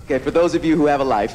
Okay, for those of you who have a life,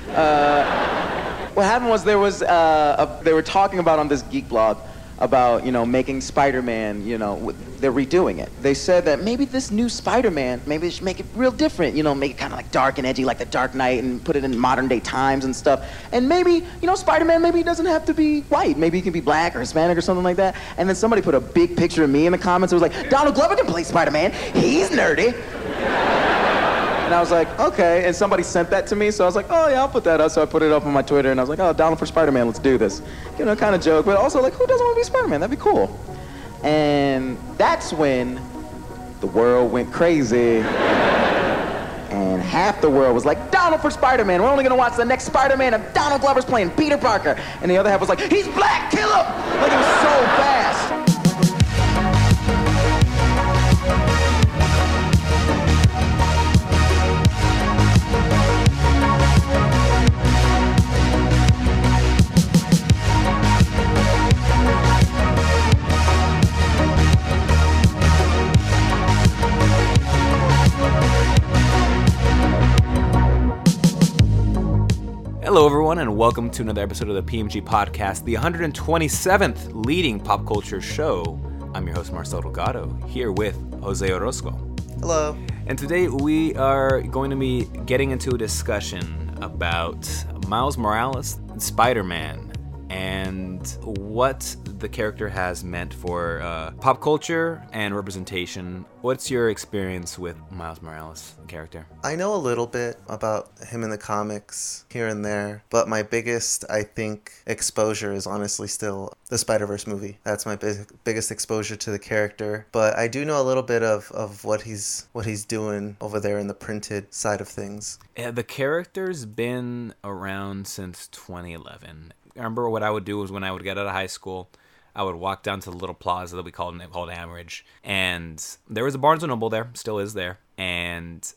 what happened was they were talking about on this geek blog about, making Spider-Man, they're redoing it. They said that maybe this new Spider-Man, maybe they should make it real different, make it kind of like dark and edgy like the Dark Knight and put it in modern day times and stuff. And maybe, Spider-Man, maybe he doesn't have to be white. Maybe he can be black or Hispanic or something like that. And then somebody put a big picture of me in the comments. It was like, Donald Glover can play Spider-Man. He's nerdy. And I was like, okay. And somebody sent that to me, so I was like, oh yeah, I'll put that up. So I put it up on my Twitter, and I was like, oh, Donald for Spider-Man, let's do this. Kind of joke, but also like, who doesn't want to be Spider-Man? That'd be cool. And that's when the world went crazy. And half the world was like, Donald for Spider-Man. We're only gonna watch the next Spider-Man if Donald Glover's playing Peter Parker. And the other half was like, he's black, kill him! Like, it was so fast. Hello, everyone, and welcome to another episode of the PMG Podcast, the 127th leading pop culture show. I'm your host, Marcel Delgado, here with Jose Orozco. Hello. And today we are going to be getting into a discussion about Miles Morales and Spider-Man and what the character has meant for pop culture and representation. What's your experience with Miles Morales, the character? I know a little bit about him in the comics here and there, but my biggest, I think, exposure is honestly still the Spider-Verse movie. That's my biggest exposure to the character. But I do know a little bit of what he's doing over there in the printed side of things. Yeah, the character's been around since 2011. I remember what I would do was when I would get out of high school, I would walk down to the little plaza that we called Amherst, and there was a Barnes & Noble there, still is there, and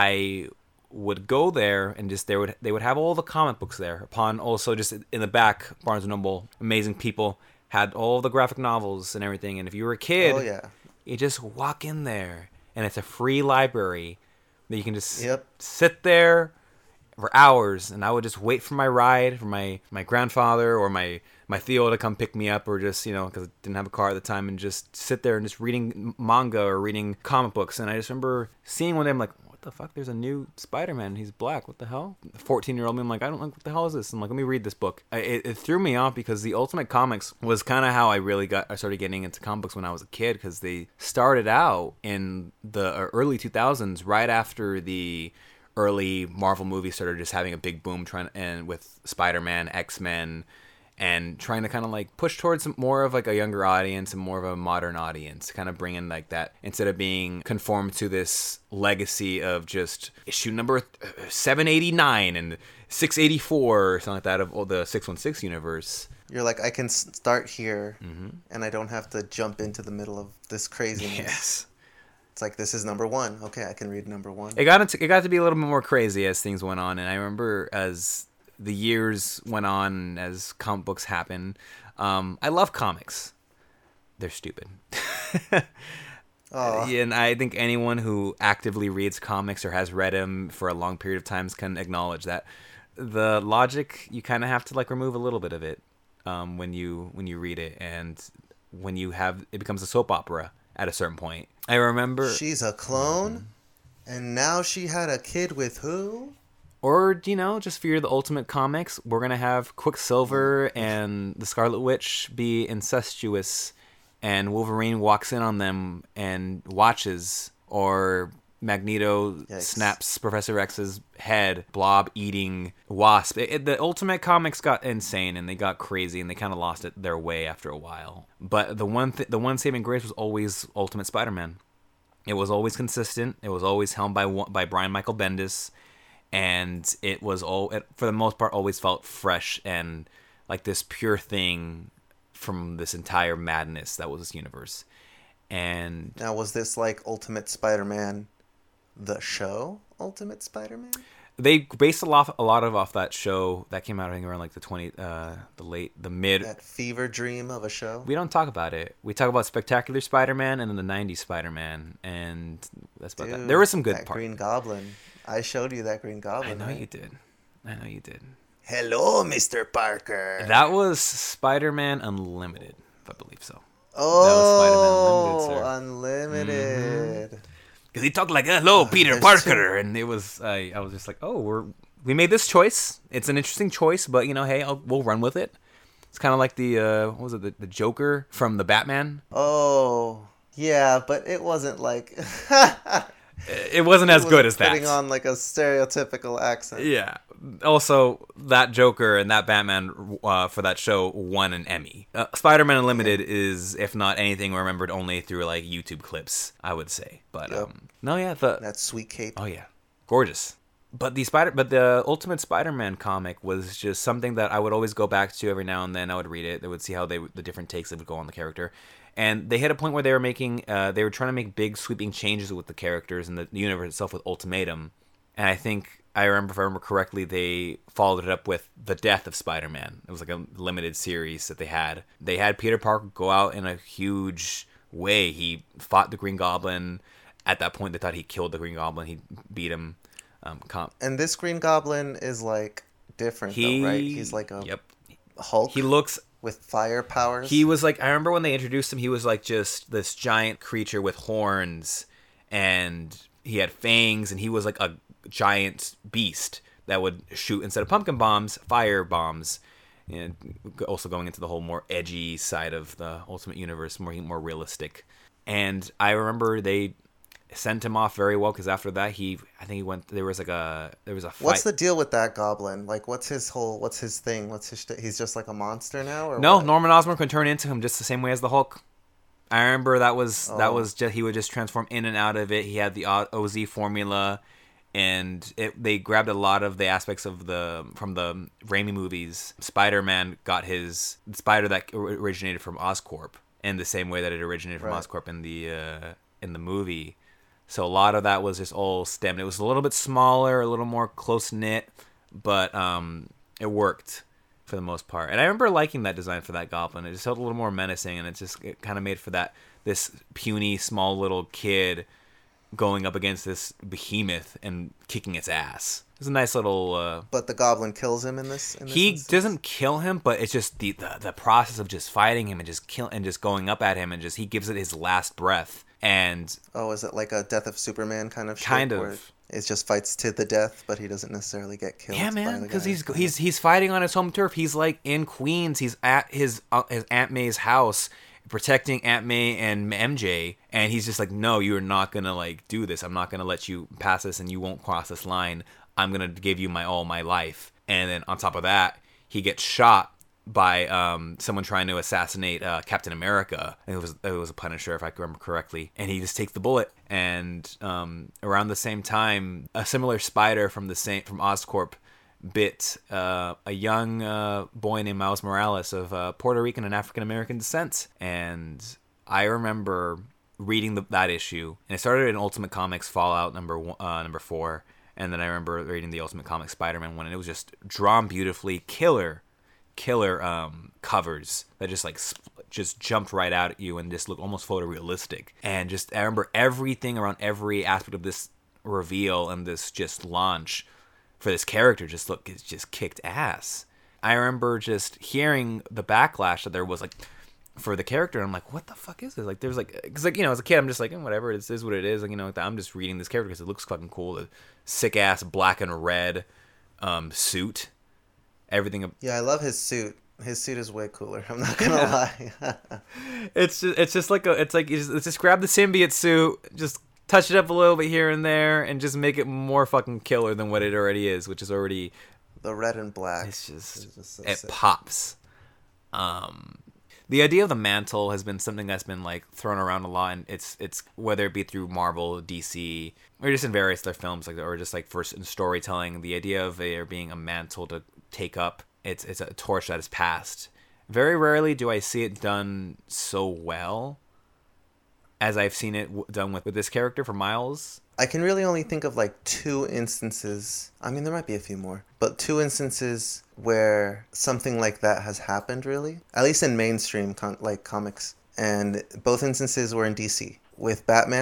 I would go there and just they would have all the comic books there. Upon also just in the back, Barnes & Noble, amazing people, had all the graphic novels and everything, and if you were a kid, you just walk in there, and it's a free library that you can just sit there for hours, and I would just wait for my ride, for my grandfather or my Theo to come pick me up, or just, because I didn't have a car at the time, and just sit there and just reading manga or reading comic books. And I just remember seeing one day, I'm like, what the fuck? There's a new Spider-Man. He's black. What the hell? 14-year-old me, I'm like, I don't like, what the hell is this? I'm like, let me read this book. It threw me off because the Ultimate Comics was kind of how I started getting into comic books when I was a kid, because they started out in the early 2000s, right after the early Marvel movies started just having a big boom, and with Spider-Man, X-Men, and trying to kind of like push towards more of like a younger audience and more of a modern audience, kind of bring in like that, instead of being conformed to this legacy of just issue number 789 and 684 or something like that of all the 616 universe. You're like, I can start here, and I don't have to jump into the middle of this craziness. Yes. It's like, this is number one. Okay, I can read number one. It got to be a little bit more crazy as things went on, and I remember as the years went on, as comic books happen, I love comics. They're stupid. And I think anyone who actively reads comics or has read them for a long period of time can acknowledge that the logic, you kind of have to like remove a little bit of it when you read it, and when you have it becomes a soap opera at a certain point. I remember she's a clone, and now she had a kid with who? Or, just for the Ultimate Comics, we're going to have Quicksilver and the Scarlet Witch be incestuous, and Wolverine walks in on them and watches, or Magneto snaps Professor X's head, Blob eating Wasp. The Ultimate Comics got insane, and they got crazy, and they kind of lost their way after a while. But the one saving grace was always Ultimate Spider-Man. It was always consistent. It was always helmed by Brian Michael Bendis. And it was for the most part, always felt fresh and like this pure thing from this entire madness that was this universe. And now, was this like Ultimate Spider-Man, the show Ultimate Spider-Man? They based a lot off that show that came out, I think, around like the mid. That fever dream of a show. We don't talk about it. We talk about Spectacular Spider-Man and then the '90s Spider-Man, and that's about that. There were some good parts. Green Goblin. I showed you that Green Goblin. I know right? you did. I know you did. Hello, Mr. Parker. That was Spider-Man Unlimited, if I believe so. Oh, That was Unlimited. Because he talked like, hello, Peter there's Parker. And it was, I was just like, oh, we made this choice. It's an interesting choice, but, hey, we'll run with it. It's kind of like what was it, the Joker from the Batman? Oh, yeah, but it wasn't like... It wasn't as good as that. Putting on like a stereotypical accent. Yeah. Also, that Joker and that Batman for that show won an Emmy. Spider-Man Unlimited is, if not anything, remembered only through like YouTube clips, I would say. But Yep. no, yeah, That sweet cape. oh yeah, gorgeous. But the Ultimate Spider-Man comic was just something that I would always go back to every now and then. I would read it. I would see how the different takes that would go on the character. And they hit a point where they were trying to make big sweeping changes with the characters and the universe itself with Ultimatum. And I think, if I remember correctly, they followed it up with the death of Spider-Man. It was like a limited series that they had. They had Peter Parker go out in a huge way. He fought the Green Goblin. At that point, they thought he killed the Green Goblin. He beat him. And this Green Goblin is like different, though, right? He's like a Hulk. He looks with fire powers. He was like, I remember when they introduced him, he was like just this giant creature with horns, and he had fangs, and he was like a giant beast that would shoot, instead of pumpkin bombs, fire bombs. And also going into the whole more edgy side of the Ultimate Universe, more realistic. And I remember they sent him off very well, because after that there was a fight. What's the deal with that goblin? Like, what's his thing? He's just like a monster now, or no? what? Norman Osborn can turn into him just the same way as the Hulk. I remember that was just, he would just transform in and out of it. He had the OZ formula, and they grabbed a lot of the aspects from the Raimi movies. Spider-Man got his spider that originated from Oscorp in the same way that it originated from Oscorp in the movie. So a lot of that was just all stemmed. It was a little bit smaller, a little more close-knit, but it worked for the most part. And I remember liking that design for that goblin. It just felt a little more menacing, and it kind of made for this puny, small little kid going up against this behemoth and kicking its ass. It was a nice little... But the goblin kills him in this he instance? doesn't kill him, but it's just the process of just fighting him and just going up at him, and just he gives it his last breath. And is it like a Death of Superman kind of shit? Kind of. Where it just fights to the death, but he doesn't necessarily get killed. Yeah, man, because he's fighting on his home turf. He's like in Queens. He's at his Aunt May's house, protecting Aunt May and MJ, and he's just like, no, you're not gonna like do this. I'm not gonna let you pass this, and you won't cross this line. I'm gonna give you my life. And then on top of that, he gets shot by someone trying to assassinate Captain America. It was a Punisher, if I can remember correctly. And he just takes the bullet. And around the same time, a similar spider from Oscorp bit a young boy named Miles Morales of Puerto Rican and African American descent. And I remember reading that issue, and it started in Ultimate Comics Fallout number 4. And then I remember reading the Ultimate Comics Spider-Man one, and it was just drawn beautifully, killer covers that just jumped right out at you and just looked almost photorealistic. And just I remember everything around every aspect of this reveal and this just launch for this character just kicked ass. I remember just hearing the backlash that there was like for the character, and I'm like, what the fuck is this? Like, there's like, because like, as a kid, I'm just like, whatever, it is what it is. Like, I'm just reading this character because it looks fucking cool. The sick ass black and red suit, everything. Yeah, I love his suit. His suit is way cooler. I'm not gonna lie. It's just grab the symbiote suit, just touch it up a little bit here and there, and just make it more fucking killer than what it already is, which is already the red and black. It's just so it sick. pops. The idea of the mantle has been something that's been like thrown around a lot, and it's whether it be through Marvel, DC, or just in various other films, like, or just like first in storytelling. The idea of there being a mantle to take up, it's a torch that is passed. Very rarely do I see it done so well as I've seen it done with this character for Miles. I can really only think of like 2 instances. I mean, there might be a few more, but 2 instances where something like that has happened, really. At least in mainstream comics. And both instances were in DC. With Batman,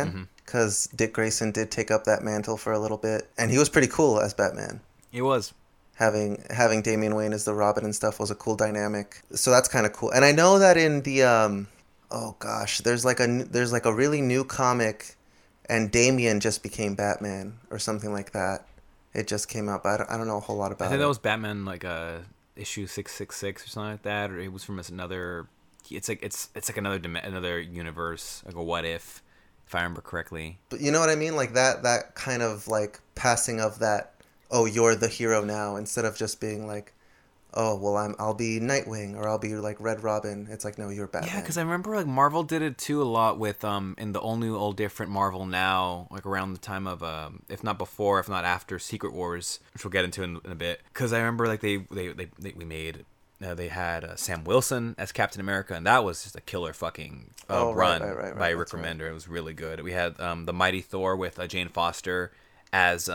because Dick Grayson did take up that mantle for a little bit, and he was pretty cool as Batman. It was. Having Damian Wayne as the Robin and stuff was a cool dynamic. So that's kind of cool. And I know that in the oh gosh, there's like a really new comic, and Damian just became Batman or something like that. It just came out, but I don't know a whole lot about it. I think that was Batman, like issue 666 or something like that, or it was from another. It's like another universe, like a what if I remember correctly. But you know what I mean, like that kind of like passing of that. Oh, you're the hero now, instead of just being like, oh, well, I'll be Nightwing, or I'll be like Red Robin. It's like, no, you're Batman. Yeah, because I remember like Marvel did it too a lot with in the all new, all different Marvel Now, like around the time of if not before, if not after Secret Wars, which we'll get into in a bit. Because I remember like we made. They had Sam Wilson as Captain America, and that was just a killer fucking run by Rick Remender. It was really good. We had the Mighty Thor with Jane Foster as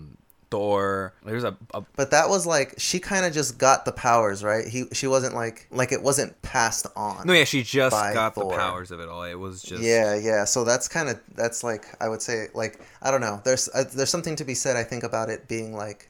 Thor. There's but that was like, she kind of just got the powers, right? She wasn't like it wasn't passed on. No, yeah, she just got Thor. the powers of it all. It was just yeah. So that's like, I would say, like, I don't know. There's something to be said, I think, about it being like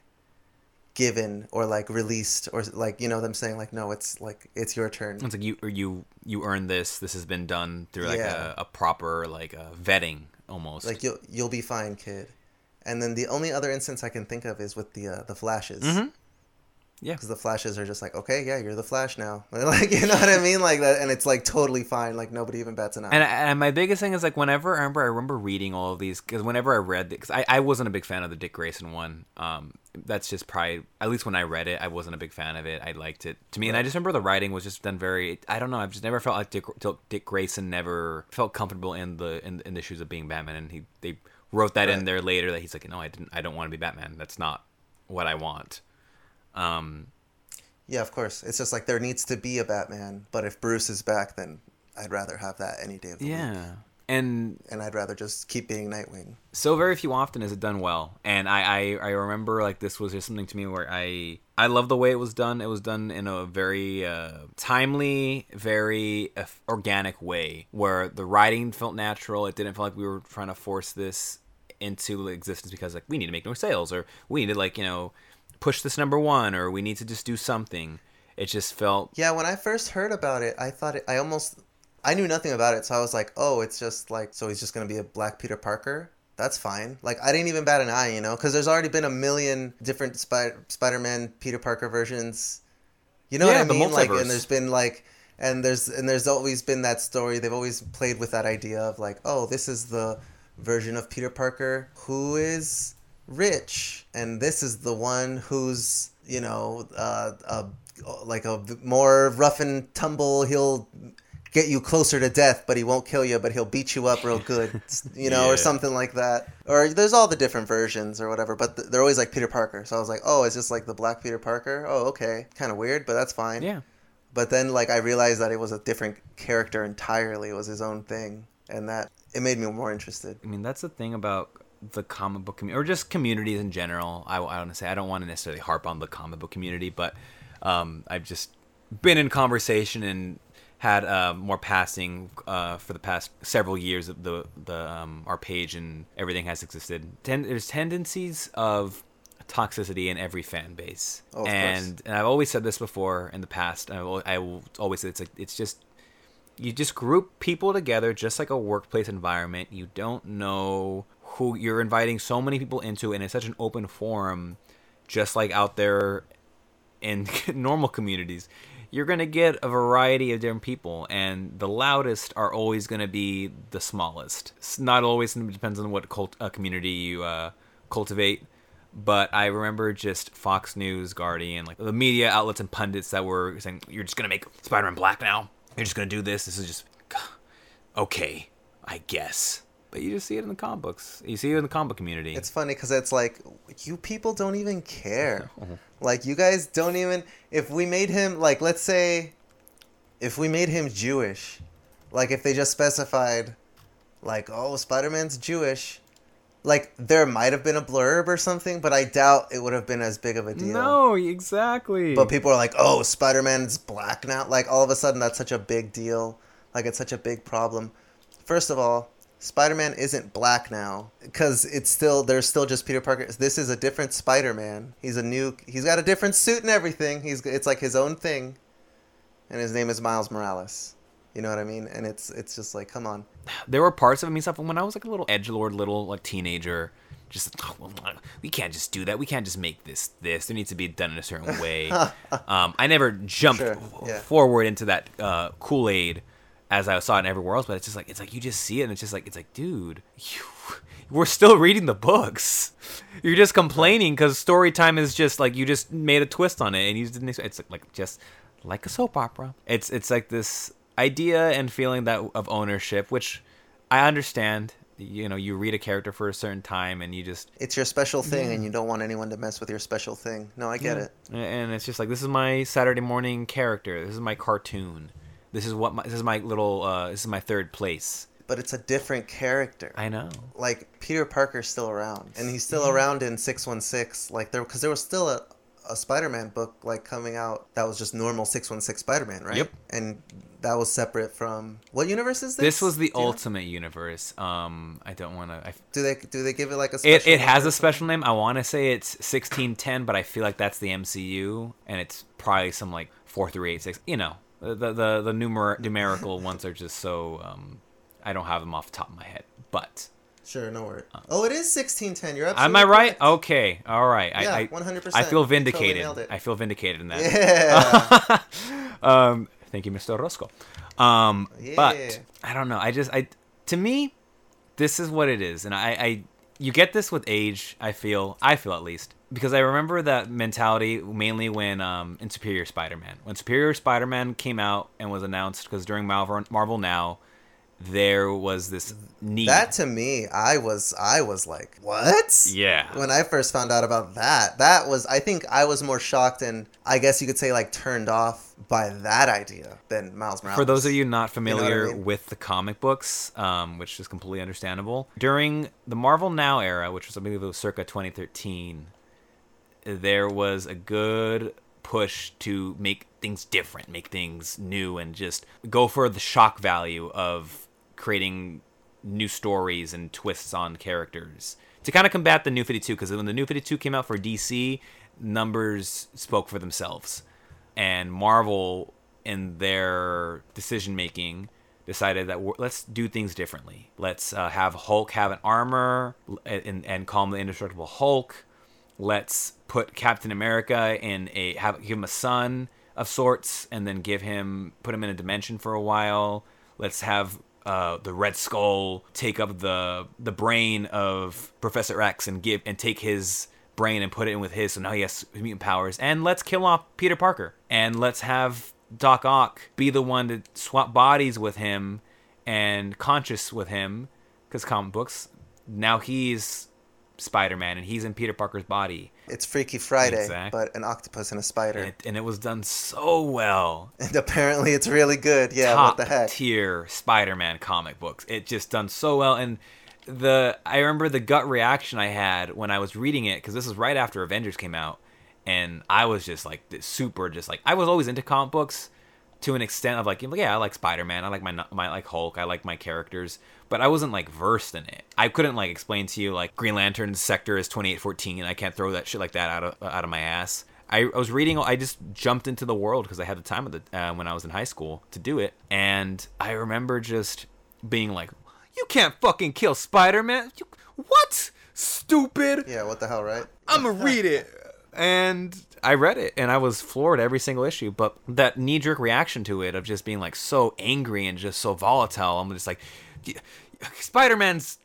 given or like released, or like, you know, them saying like, no, it's like, it's your turn. It's like you earned this. This has been done through like a proper like vetting almost. Like you'll be fine, kid. And then the only other instance I can think of is with the Flashes. Mm-hmm. Yeah. Because the Flashes are just like, okay, yeah, you're the Flash now. Like, you know what I mean? Like that, and it's like totally fine. Like nobody even bats an eye. And my biggest thing is like whenever I remember reading all of these, because whenever I read it, because I wasn't a big fan of the Dick Grayson one. That's just probably, at least when I read it, I wasn't a big fan of it. I liked it to me, and I just remember the writing was just done very. I don't know. I've just never felt like Dick Grayson never felt comfortable in the shoes of being Batman, and they wrote that in there later that he's like, no, I don't want to be Batman. That's not what I want. Yeah, of course. It's just like there needs to be a Batman, but if Bruce is back, then I'd rather have that any day of the week. Yeah. And I'd rather just keep being Nightwing. So very few often is it done well. And I remember like this was just something to me where I love the way it was done. It was done in a very timely, very organic way where the writing felt natural. It didn't feel like we were trying to force this into existence because like we need to make more sales, or we need to like, you know, push this #1, or we need to just do something. It just felt... Yeah, when I first heard about it, I thought I knew nothing about it, so I was like, oh, it's just like, so he's just going to be a black Peter Parker? That's fine. Like, I didn't even bat an eye, you know? Because there's already been a million different Spider-Man Peter Parker versions. You know what I mean? Like, and there's been like... And there's always been that story. They've always played with that idea of like, oh, this is the version of Peter Parker who is rich, and this is the one who's, you know, like a more rough and tumble. He'll get you closer to death, but he won't kill you, but he'll beat you up real good, you know, or something like that. Or there's all the different versions or whatever, but they're always like Peter Parker. So I was like, oh, it's just like the black Peter Parker? Oh, okay. Kind of weird, but that's fine. Yeah. But then like I realized that it was a different character entirely. It was his own thing, and that it made me more interested. I mean, that's the thing about the comic book community, or just communities in general. I want to say, I don't want to necessarily harp on the comic book community, but I've just been in conversation and had more passing for the past several years of our page and everything has existed. There's tendencies of toxicity in every fan base, and I've always said this before in the past. I will always say it's just you just group people together just like a workplace environment. You don't know who you're inviting so many people into, and it's such an open forum, just like out there in normal communities. You're going to get a variety of different people, and the loudest are always going to be the smallest. It's not always, it depends on what community you cultivate, but I remember just Fox News, Guardian, like the media outlets and pundits that were saying, you're just going to make Spider-Man black now? You're just going to do this? This is just... Okay, I guess. But you just see it in the comic books. You see it in the comic book community. It's funny because it's like, you people don't even care. Like, you guys don't even... If we made him, like, let's say... If we made him Jewish, like, if they just specified, like, oh, Spider-Man's Jewish, like, there might have been a blurb or something, but I doubt it would have been as big of a deal. No, exactly. But people are like, oh, Spider-Man's black now? Like, all of a sudden, that's such a big deal. Like, it's such a big problem. First of all, Spider-Man isn't black now because there's still just Peter Parker. This is a different Spider-Man. He's got a different suit and everything. It's like his own thing, and his name is Miles Morales. You know what I mean? And it's just like, come on. There were parts of me stuff when I was like a little edgelord, little like teenager. Just we can't just do that. We can't just make this. There needs to be done in a certain way. I never jumped forward into that Kool-Aid as I saw it everywhere else, but it's like you just see it, and it's like, dude, we're still reading the books. You're just complaining because story time is just like you just made a twist on it, and you didn't. It's like just like a soap opera. It's like this idea and feeling that of ownership, which I understand. You know, you read a character for a certain time, and you just it's your special thing, and you don't want anyone to mess with your special thing. No, I get it. And it's just like, this is my Saturday morning character. This is my cartoon. This is my third place. But it's a different character. I know. Like, Peter Parker's still around, and he's still around in 616. Like, because there was still a Spider-Man book like coming out that was just normal 616 Spider-Man, right? Yep. And that was separate from what universe is this? This was the Ultimate Universe. I don't want to. Do they give it like a special? It has a special name. I want to say it's 1610, but I feel like that's the MCU, and it's probably some like 4386. You know. The numerical ones are just so I don't have them off the top of my head, but sure, no worries. It is 1610. You're absolutely am I right? correct. Okay, all right. Yeah, 100%. I feel vindicated. Totally I feel vindicated in that. Yeah. Thank you, Mr. Roscoe. Yeah. But I don't know. To me, this is what it is, and you get this with age. I feel at least. Because I remember that mentality mainly when in Superior Spider-Man. When Superior Spider-Man came out and was announced, because during Marvel Now, there was this need. That to me, I was like, what? Yeah. When I first found out about that I think I was more shocked and I guess you could say like turned off by that idea than Miles Morales. For those of you not familiar You know what I mean? with the comic books, which is completely understandable, during the Marvel Now era, which was I believe it was circa 2013, there was a good push to make things different, make things new, and just go for the shock value of creating new stories and twists on characters to kind of combat the New 52. Because when the New 52 came out for DC, numbers spoke for themselves, and Marvel, in their decision making, decided that let's do things differently. Let's have Hulk have an armor and call him the Indestructible Hulk. Let's put Captain America give him a son of sorts, and then put him in a dimension for a while. Let's have the Red Skull take up the brain of Professor X and take his brain and put it in with his, so now he has mutant powers. And let's kill off Peter Parker, and let's have Doc Ock be the one to swap bodies with him and conscious with him, because comic books, now he's Spider-Man and he's in Peter Parker's body. It's Freaky Friday, exactly. But an octopus and a spider. And it was done so well. And apparently it's really good. Yeah, Top what the heck? tier Spider-Man comic books. It just done so well. And I remember the gut reaction I had when I was reading it, because this was right after Avengers came out, and I was just like super, just like, I was always into comic books to an extent of like, yeah, I like Spider-Man, I like my like Hulk, I like my characters, but I wasn't like versed in it. I couldn't like explain to you like Green Lantern's sector is 2814, and I can't throw that shit like that out of my ass. I was reading, I just jumped into the world because I had the time when I was in high school to do it, and I remember just being like, you can't fucking kill Spider-Man. What? Stupid. Yeah, what the hell, right? I'm gonna read it. And I read it, and I was floored every single issue. But that knee-jerk reaction to it of just being like so angry and just so volatile, I'm just like, Spider-Man's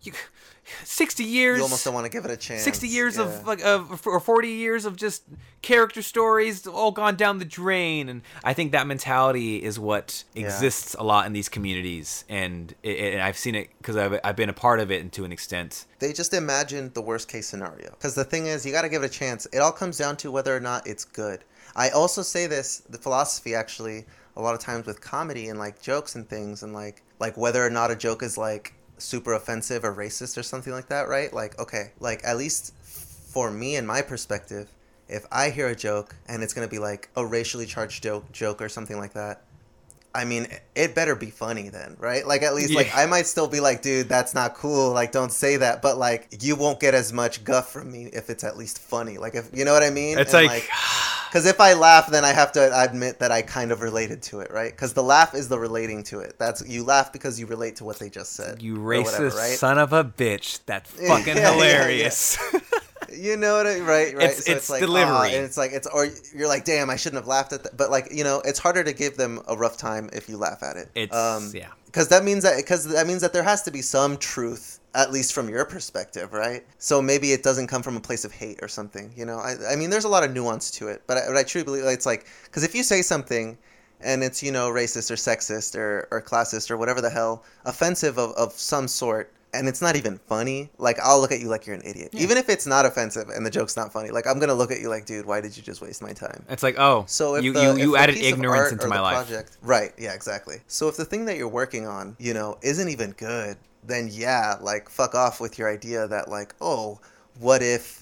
60 years. You almost don't want to give it a chance. 60 years or 40 years of just character stories all gone down the drain. And I think that mentality is what exists a lot in these communities. And I've seen it because I've been a part of it to an extent. They just imagine the worst case scenario. Because the thing is, you got to give it a chance. It all comes down to whether or not it's good. I also say this, the philosophy actually, a lot of times with comedy and like jokes and things, and like whether or not a joke is like super offensive or racist or something like that, right? Like, okay, like at least for me and my perspective, if I hear a joke and it's going to be like a racially charged joke or something like that, I mean, it better be funny then, right? Like, at least, Yeah. like, I might still be like, dude, that's not cool. Like, don't say that. But, like, you won't get as much guff from me if it's at least funny. Like, if you know what I mean? It's And, like because if I laugh, then I have to admit that I kind of related to it, right? Because the laugh is the relating to it. That's you laugh because you relate to what they just said. you or racist whatever, right? son of a bitch. That's fucking Yeah, hilarious. You know what I right? It's like delivery. and it's like or you're like, damn, I shouldn't have laughed at that. But like, it's harder to give them a rough time if you laugh at it. Yeah. Because that means that there has to be some truth, at least from your perspective, right? So maybe it doesn't come from a place of hate or something. I mean, there's a lot of nuance to it, but I truly believe it's like, because if you say something and it's racist or sexist or classist or whatever the hell, offensive of some sort, and it's not even funny, like, I'll look at you like you're an idiot. Yeah. Even if it's not offensive and the joke's not funny, like, I'm gonna look at you like, dude, why did you just waste my time? It's like, oh, so if you added ignorance into my life. Right, yeah, exactly. So if the thing that you're working on, isn't even good, then yeah, like, fuck off with your idea that, like, oh, what if,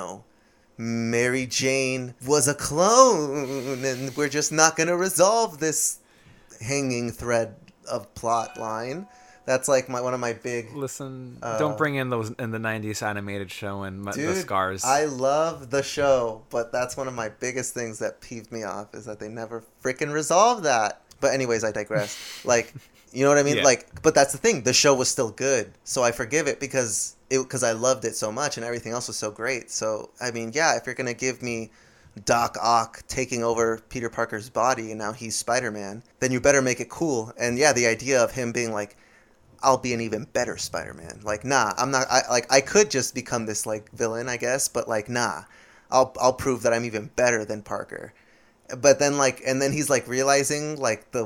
Mary Jane was a clone and we're just not gonna resolve this hanging thread of plot line. That's like one of my big... Listen, don't bring in those in the 90s animated show and dude, the scars. I love the show, but that's one of my biggest things that peeved me off, is that they never freaking resolve that. But anyways, I digress. Like, you know what I mean? Yeah. Like, but that's the thing. The show was still good, so I forgive it because I loved it so much and everything else was so great. So, I mean, yeah, if you're going to give me Doc Ock taking over Peter Parker's body and now he's Spider-Man, then you better make it cool. And yeah, the idea of him being like, I'll be an even better Spider-Man. Like, nah, I'm not. I could just become this like villain, I guess, but like, nah, I'll prove that I'm even better than Parker. But then and then he's like realizing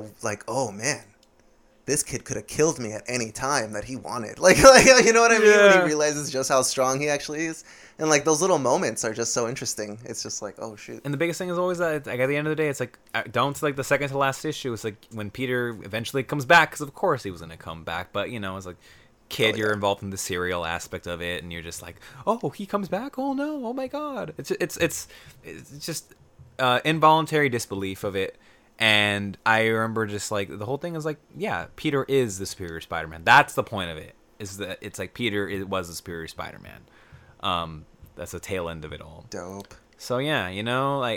oh man, this kid could have killed me at any time that he wanted. Like you know what I mean? Yeah. When he realizes just how strong he actually is. And like those little moments are just so interesting. It's just like, oh shoot. And the biggest thing is always that, like, at the end of the day, it's like, don't like the second to last issue. It's like when Peter eventually comes back, because of course he was gonna come back. But it's like, kid, you're involved in the serial aspect of it, and you're just like, oh, he comes back. Oh no, oh my god. It's just involuntary disbelief of it. And I remember just like the whole thing is like, yeah, Peter is the superior Spider-Man. That's the point of it. Is that it's like Peter was the superior Spider-Man. That's the tail end of it all. Dope. So yeah, like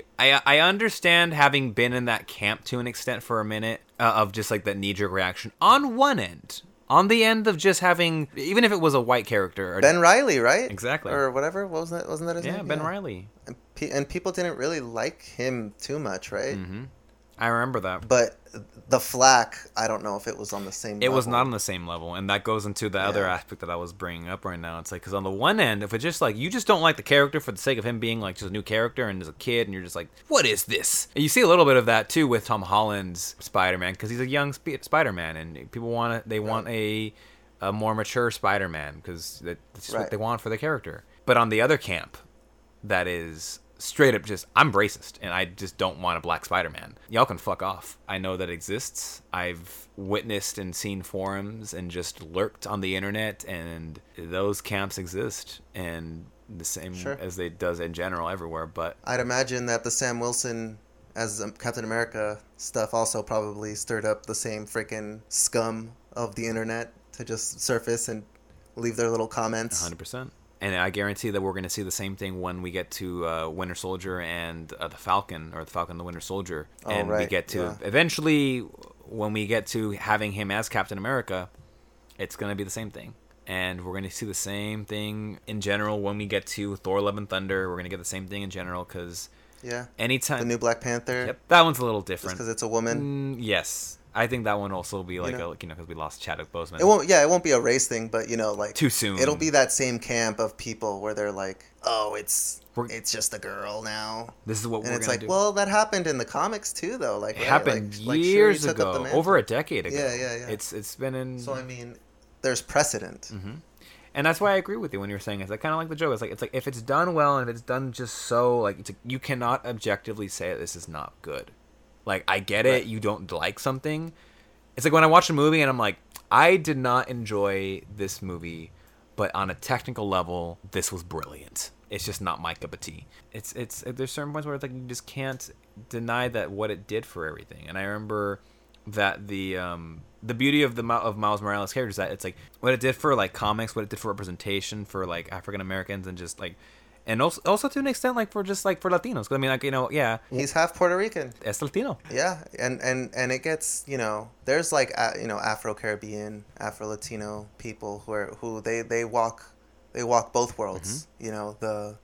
I understand having been in that camp to an extent for a minute of just like that knee-jerk reaction on one end. On the end of just having, even if it was a white character. Ben Reilly, right? Exactly. Or whatever. What was that? Wasn't that his name? Yeah, Ben Reilly. And people didn't really like him too much, right? Mm-hmm. I remember that. But the flack, I don't know if it was on the same level. It was not on the same level, and that goes into the other aspect that I was bringing up right now. It's like, because on the one end, if it's just like, you just don't like the character for the sake of him being like just a new character and as a kid, and you're just like, what is this? And you see a little bit of that too with Tom Holland's Spider-Man, because he's a young Spider-Man, and people want a more mature Spider-Man, because that's just what they want for the character. But on the other camp, that is straight up just, I'm racist and I just don't want a black Spider-Man. Y'all can fuck off. I know that exists. I've witnessed and seen forums and just lurked on the internet, and those camps exist, and the same as they does in general everywhere. But I'd imagine that the Sam Wilson as Captain America stuff also probably stirred up the same freaking scum of the internet to just surface and leave their little comments. 100%. And I guarantee that we're going to see the same thing when we get to Winter Soldier and the Falcon, or the Falcon and the Winter Soldier. And we get to, eventually, when we get to having him as Captain America, it's going to be the same thing. And we're going to see the same thing in general when we get to Thor: Love and Thunder. We're going to get the same thing in general, because anytime... The new Black Panther. Yep, that one's a little different. Just because it's a woman? Yes. I think that one will also be like, because we lost Chadwick Boseman. It won't be a race thing, but like too soon. It'll be that same camp of people where they're like, oh, it's just a girl now. This is what we're gonna do. And it's like, well, that happened in the comics too, though. Like, it happened years ago, over a decade ago. Yeah. It's been in. So I mean, there's precedent. Mm-hmm. And that's why I agree with you when you're saying it's like kind of like the joke. It's like if it's done well and if it's done just so like you cannot objectively say this is not good. Like, I get it, you don't like something. It's like when I watch a movie and I'm like, I did not enjoy this movie, but on a technical level, this was brilliant. It's just not my cup of tea. It's there's certain points where it's like you just can't deny that what it did for everything. And I remember that the beauty of of Miles Morales' character is that it's like what it did for like comics, what it did for representation for like African Americans, and just like, and also to an extent like for just like for Latinos. 'Cause I mean, like, you know, yeah, He's half Puerto Rican. es Latino. Yeah, and it gets, you know, there's like Afro-Caribbean, Afro-Latino people who they walk both worlds. You know,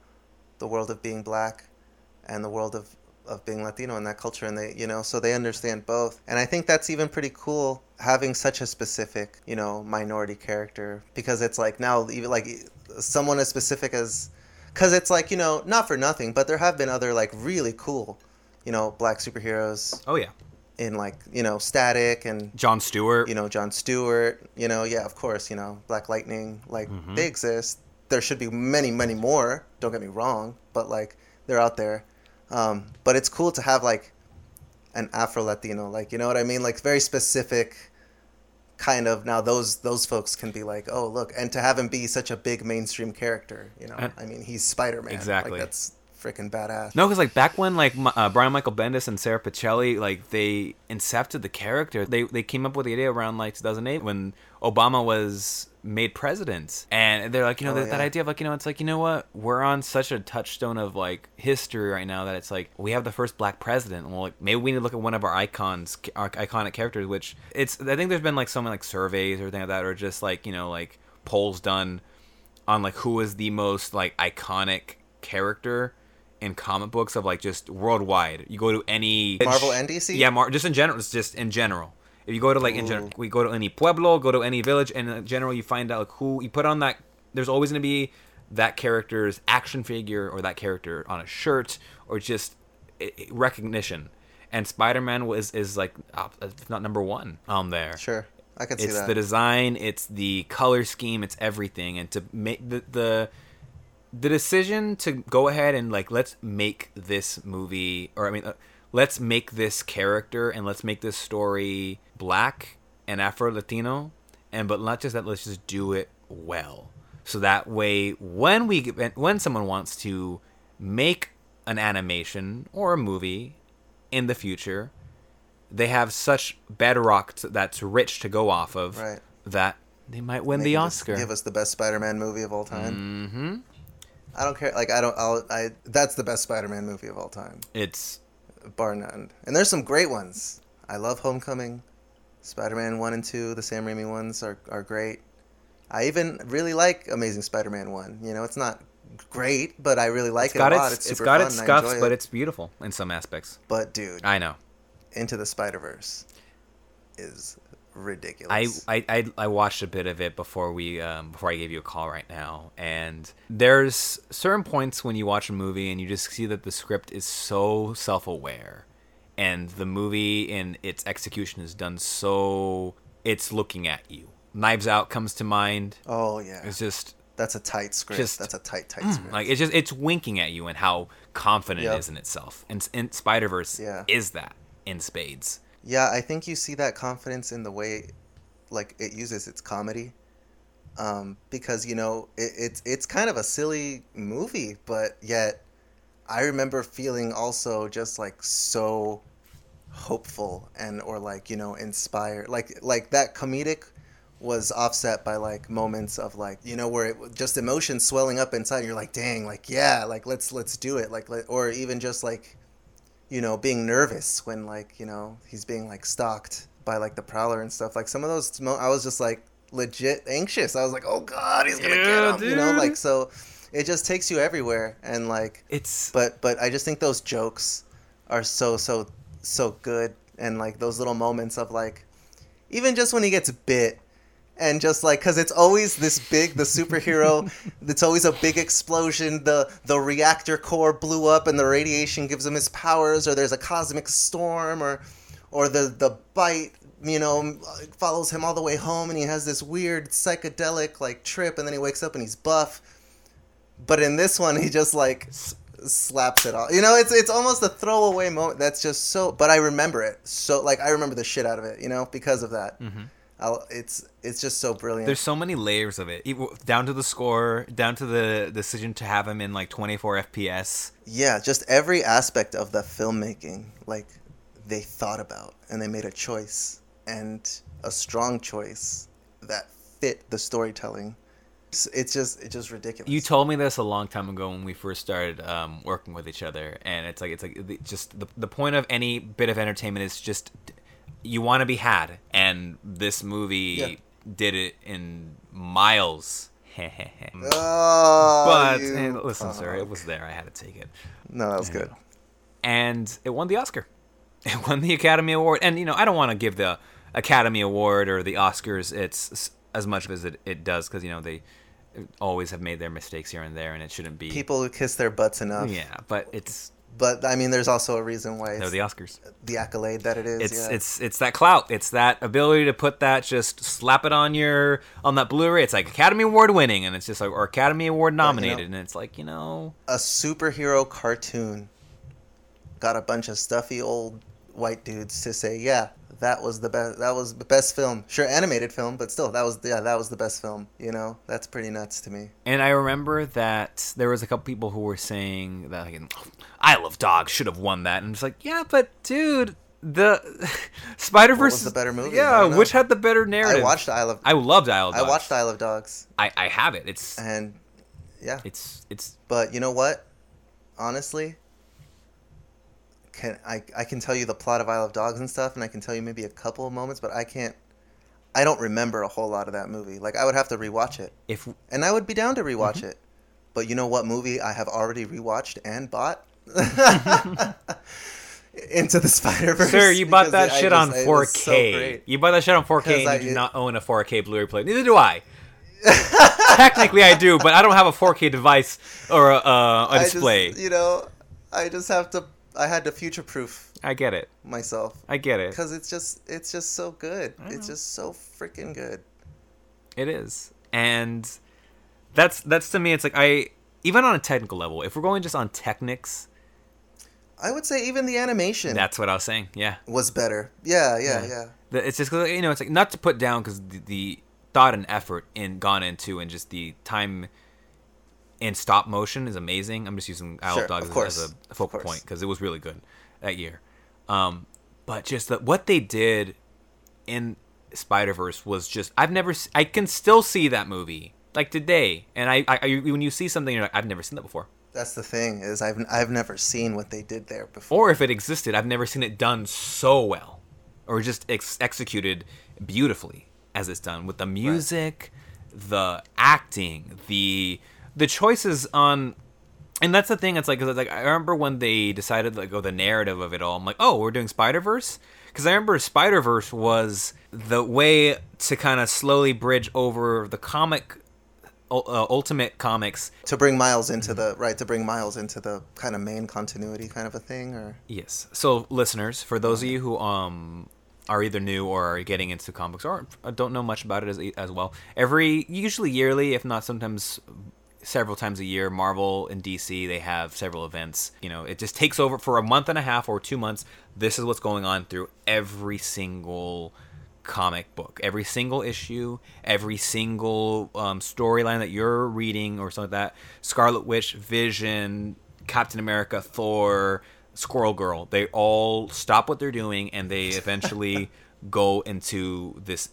the world of being black and the world of being Latino in that culture, and they, you know, so they understand both. And I think that's even pretty cool, having such a specific, you know, minority character, because it's like now even like someone as specific as, because it's like, you know, not for nothing, but there have been other like really cool, you know, black superheroes Oh yeah, in like, you know, Static and, Jon Stewart. you know, Jon Stewart, you know, yeah, of course, you know, Black Lightning, like they exist. There should be many, many more, don't get me wrong, but like they're out there. But it's cool to have like an Afro-Latino, like, you know what I mean? Like very specific kind of, now those folks can be like, oh, look, and to have him be such a big mainstream character, you know, I mean, he's Spider-Man. Exactly. Like that's freaking badass. No, because like back when like Brian Michael Bendis and Sarah Pichelli, like they incepted the character, they came up with the idea around like 2008 when Obama was made president, and they're like, you know, that idea of like, you know, it's like, you know what, we're on such a touchstone of like history right now that it's like we have the first black president. Well, like maybe we need to look at one of our iconic characters, which it's, I think there's been like so many like surveys or anything like that, or just like, you know, like polls done on like who is the most like iconic character in comic books of like just worldwide. You go to any Marvel and DC? Yeah, just in general. It's just in general. If you go to like in general, we go to any pueblo, go to any village, and in general you find out like who you put on that. There's always going to be that character's action figure or that character on a shirt or just recognition. And Spider-Man is like if not number one on there. Sure, I can see that. It's the design, it's the color scheme, it's everything, and to make the decision to go ahead and like let's make this movie, or I mean, let's make this character and let's make this story black and Afro-Latino, but not just that, let's just do it well. So that way, when someone wants to make an animation or a movie in the future, they have such bedrock that's rich to go off of, right, that they might win the Oscar. Give us the best Spider-Man movie of all time. Mm-hmm. I don't care. Like that's the best Spider-Man movie of all time. It's bar none. And there's some great ones. I love Homecoming. Spider-Man 1 and 2, the Sam Raimi ones are great. I even really like Amazing Spider-Man 1. You know, it's not great, but I really like it a lot. It's super fun. It's got its scuffs, but it's beautiful in some aspects. But dude, I know. Into the Spider-Verse is ridiculous. I watched a bit of it before I gave you a call right now, and there's certain points when you watch a movie and you just see that the script is so self-aware, and the movie in its execution is done so it's looking at you. Knives Out comes to mind. Oh yeah, it's just that's a tight script. That's a tight script. Like it's winking at you and how confident it is in itself. And Spider-Verse is that in spades. Yeah, I think you see that confidence in the way, like, it uses its comedy, because, you know, it's kind of a silly movie, but yet I remember feeling also just like so hopeful or like, you know, inspired, like that comedic was offset by like moments of like, you know, where it just emotion swelling up inside and you're like, dang, like, yeah, like let's do it, like, or even just like, you know, being nervous when, like, you know, he's being, like, stalked by, like, the Prowler and stuff. Like, some of those, I was just, like, legit anxious. I was like, oh, God, he's going to get him. Dude. You know, like, so it just takes you everywhere. And, like, but I just think those jokes are so good. And, like, those little moments of, like, even just when he gets bit, and just like, because it's always this big, the superhero, it's always a big explosion, the reactor core blew up and the radiation gives him his powers, or there's a cosmic storm, or the bite, you know, follows him all the way home and he has this weird psychedelic like trip, and then he wakes up and he's buff. But in this one, he just like slaps it off. You know, it's almost a throwaway moment that's just so, but I remember it. So like, I remember the shit out of it, you know, because of that. Mm-hmm. It's just so brilliant. There's so many layers of it, down to the score, down to the decision to have him in like 24 FPS. Yeah, just every aspect of the filmmaking, like they thought about and they made a choice, and a strong choice that fit the storytelling. It's just ridiculous. You told me this a long time ago when we first started working with each other, and it's like just the point of any bit of entertainment is just you want to be had, and this movie did it in miles. Oh, but listen, sir, it was there. I had to take it. No, that was good. And it won the Oscar. It won the Academy Award. And, I don't want to give the Academy Award or the Oscars it's as much as it does, because, they always have made their mistakes here and there, and it shouldn't be. People who kiss their butts enough. Yeah, but it's... But, I mean, there's also a reason why they're the Oscars. The accolade that it is. It's that clout. It's that ability to put that, just slap it on that Blu-ray. It's like Academy Award winning, and it's just like, or Academy Award nominated, and it's like, A superhero cartoon got a bunch of stuffy old white dudes to say, yeah, that was the best film. Sure, animated film, but still, that was the best film. That's pretty nuts to me. And I remember that there was a couple people who were saying that, like, Isle of Dogs should have won that, and it's like, yeah, but dude, the Spider-Verse was the better movie. Yeah, which had the better narrative? I watched Isle of. I loved Isle of Dogs. I watched Isle of Dogs. I have it. It's. But you know what? Honestly, I can tell you the plot of Isle of Dogs and stuff, and I can tell you maybe a couple of moments, but I don't remember a whole lot of that movie. Like, I would have to rewatch it. And I would be down to rewatch it. But you know what movie I have already rewatched and bought? Into the Spider-Verse. Sir, you bought that shit on 4K. You bought that shit on 4K, and you do not own a 4K Blu-ray player. Neither do I. Technically, I do, but I don't have a 4K device or a display. I had to future-proof. I get it. Myself. I get it. Because it's just so good. It's just so freaking good. It is, and that's to me. It's like even on a technical level, if we're going just on technics, I would say even the animation. That's what I was saying. Yeah, was better. Yeah. It's just because it's like, not to put down, because the thought and effort gone into, and just the time in stop motion is amazing. I'm just using Isle of Dogs as a focal point because it was really good that year. But just what they did in Spider-Verse was just, I can still see that movie like today, and I when you see something, you're like, I've never seen that before. That's the thing, is I've never seen what they did there before. Or if it existed, I've never seen it done so well, or just executed beautifully as it's done, with the music, the acting, the choices on. And that's the thing. It's like I remember when they decided the narrative of it all. I'm like, oh, we're doing Spider-Verse, because I remember Spider-Verse was the way to kind of slowly bridge over the comic. Ultimate Comics, to bring Miles into the kind of main continuity kind of a thing, or yes. So listeners, for those of you who are either new or are getting into comics or don't know much about it as well, usually yearly, if not sometimes several times a year, Marvel and DC, they have several events. It just takes over for a month and a half or 2 months. This is what's going on through every single comic book, every single issue, every single storyline that you're reading or something like that. Scarlet Witch, Vision, Captain America, Thor, Squirrel Girl, they all stop what they're doing and they eventually go into this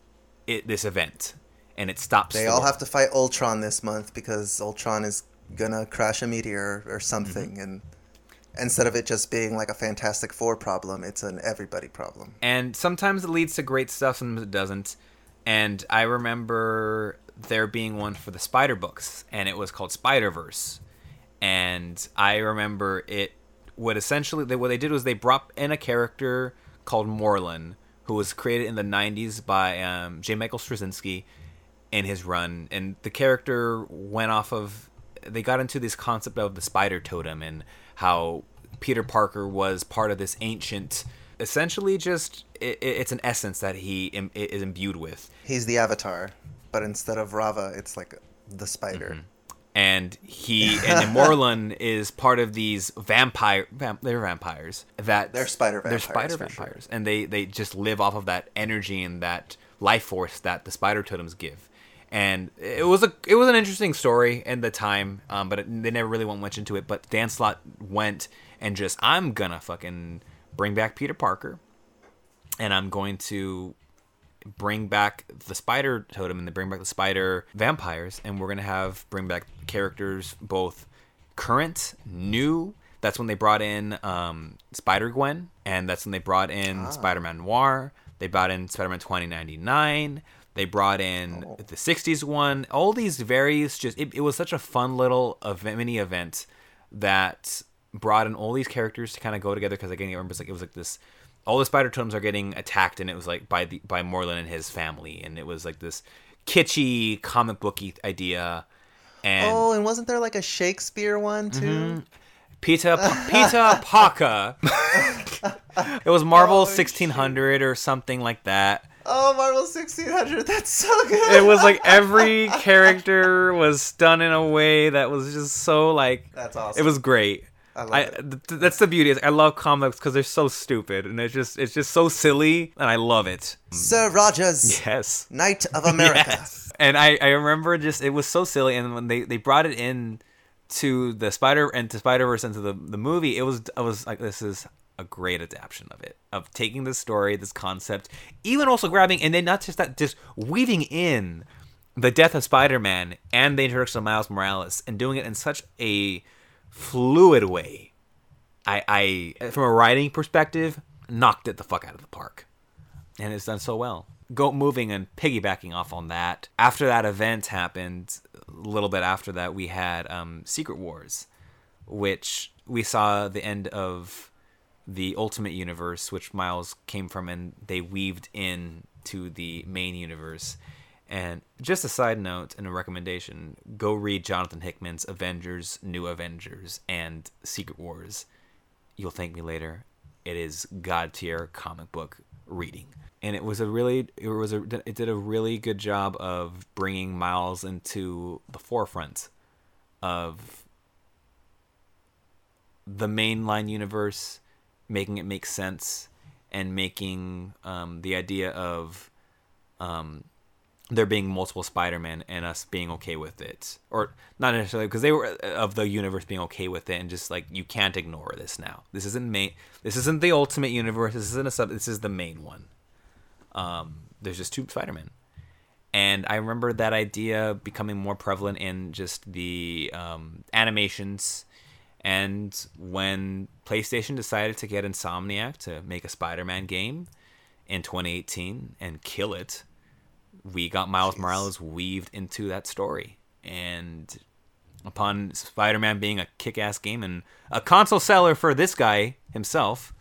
event, and it stops. They all have to fight Ultron this month because Ultron is gonna crash a meteor or something, and instead of it just being like a Fantastic Four problem, it's an everybody problem. And sometimes it leads to great stuff, sometimes it doesn't. And I remember there being one for the Spider books, and it was called Spider-Verse. And I remember what they did was they brought in a character called Morlun, who was created in the 90s by J. Michael Straczynski in his run. And the character they got into this concept of the spider totem, and how Peter Parker was part of this ancient, essentially just, it's an essence that he is imbued with. He's the Avatar, but instead of Rava, it's like the spider. Mm-hmm. And Morlun is part of these they're vampires. They're spider vampires. They're spider vampires. Sure. And they just live off of that energy and that life force that the spider totems give. And it was an interesting story in the time, but they never really went much into it. But Dan Slott went and just, I'm gonna fucking bring back Peter Parker, and I'm going to bring back the spider totem and then bring back the spider vampires, and we're gonna bring back characters both current, new. That's when they brought in Spider-Gwen, and that's when they brought in Spider-Man Noir. They brought in Spider-Man 2099. They brought in the 60s one. All these various, it was such a fun little mini event that brought in all these characters to kind of go together, because again, I remember it was like this. All the spider totems are getting attacked, and it was like by Morlun and his family, and it was like this kitschy comic booky idea. And and wasn't there like a Shakespeare one too? Mm-hmm. Peter Parker. It was Marvel 1600 or something like that. Oh, Marvel 1600, that's so good. It was like every character was done in a way that was just so like. That's awesome. It was great. I love it. That's the beauty. I love comics because they're so stupid, and it's just so silly, and I love it. Sir Rogers. Yes. Knight of America. Yes. And I remember it was so silly, and when they brought it in to the Spider-Verse into the movie, I was like, this is a great adaptation of it, of taking this story, this concept, even also grabbing, and then not just that, just weaving in the death of Spider-Man and the introduction of Miles Morales, and doing it in such a fluid way. I from a writing perspective, knocked it the fuck out of the park, and it's done so well. Moving and piggybacking off on that, after that event happened, a little bit after that, we had Secret Wars, which we saw the end of the Ultimate Universe, which Miles came from, and they weaved in to the main universe. And just a side note and a recommendation, go read Jonathan Hickman's Avengers, New Avengers, and Secret Wars. You'll thank me later. It is god tier comic book reading. And it did a really good job of bringing Miles into the forefront of the mainline universe, making it make sense, and making the idea of there being multiple Spider-Man and us being okay with it, or not necessarily because they were of the universe being okay with it, and just like, you can't ignore this now. This isn't the Ultimate Universe. This isn't this is the main one. There's just two Spider-Man. And I remember that idea becoming more prevalent in just the animations. And when PlayStation decided to get Insomniac to make a Spider-Man game in 2018 and kill it, we got Miles Morales weaved into that story. And upon Spider-Man being a kick-ass game and a console seller for this guy himself,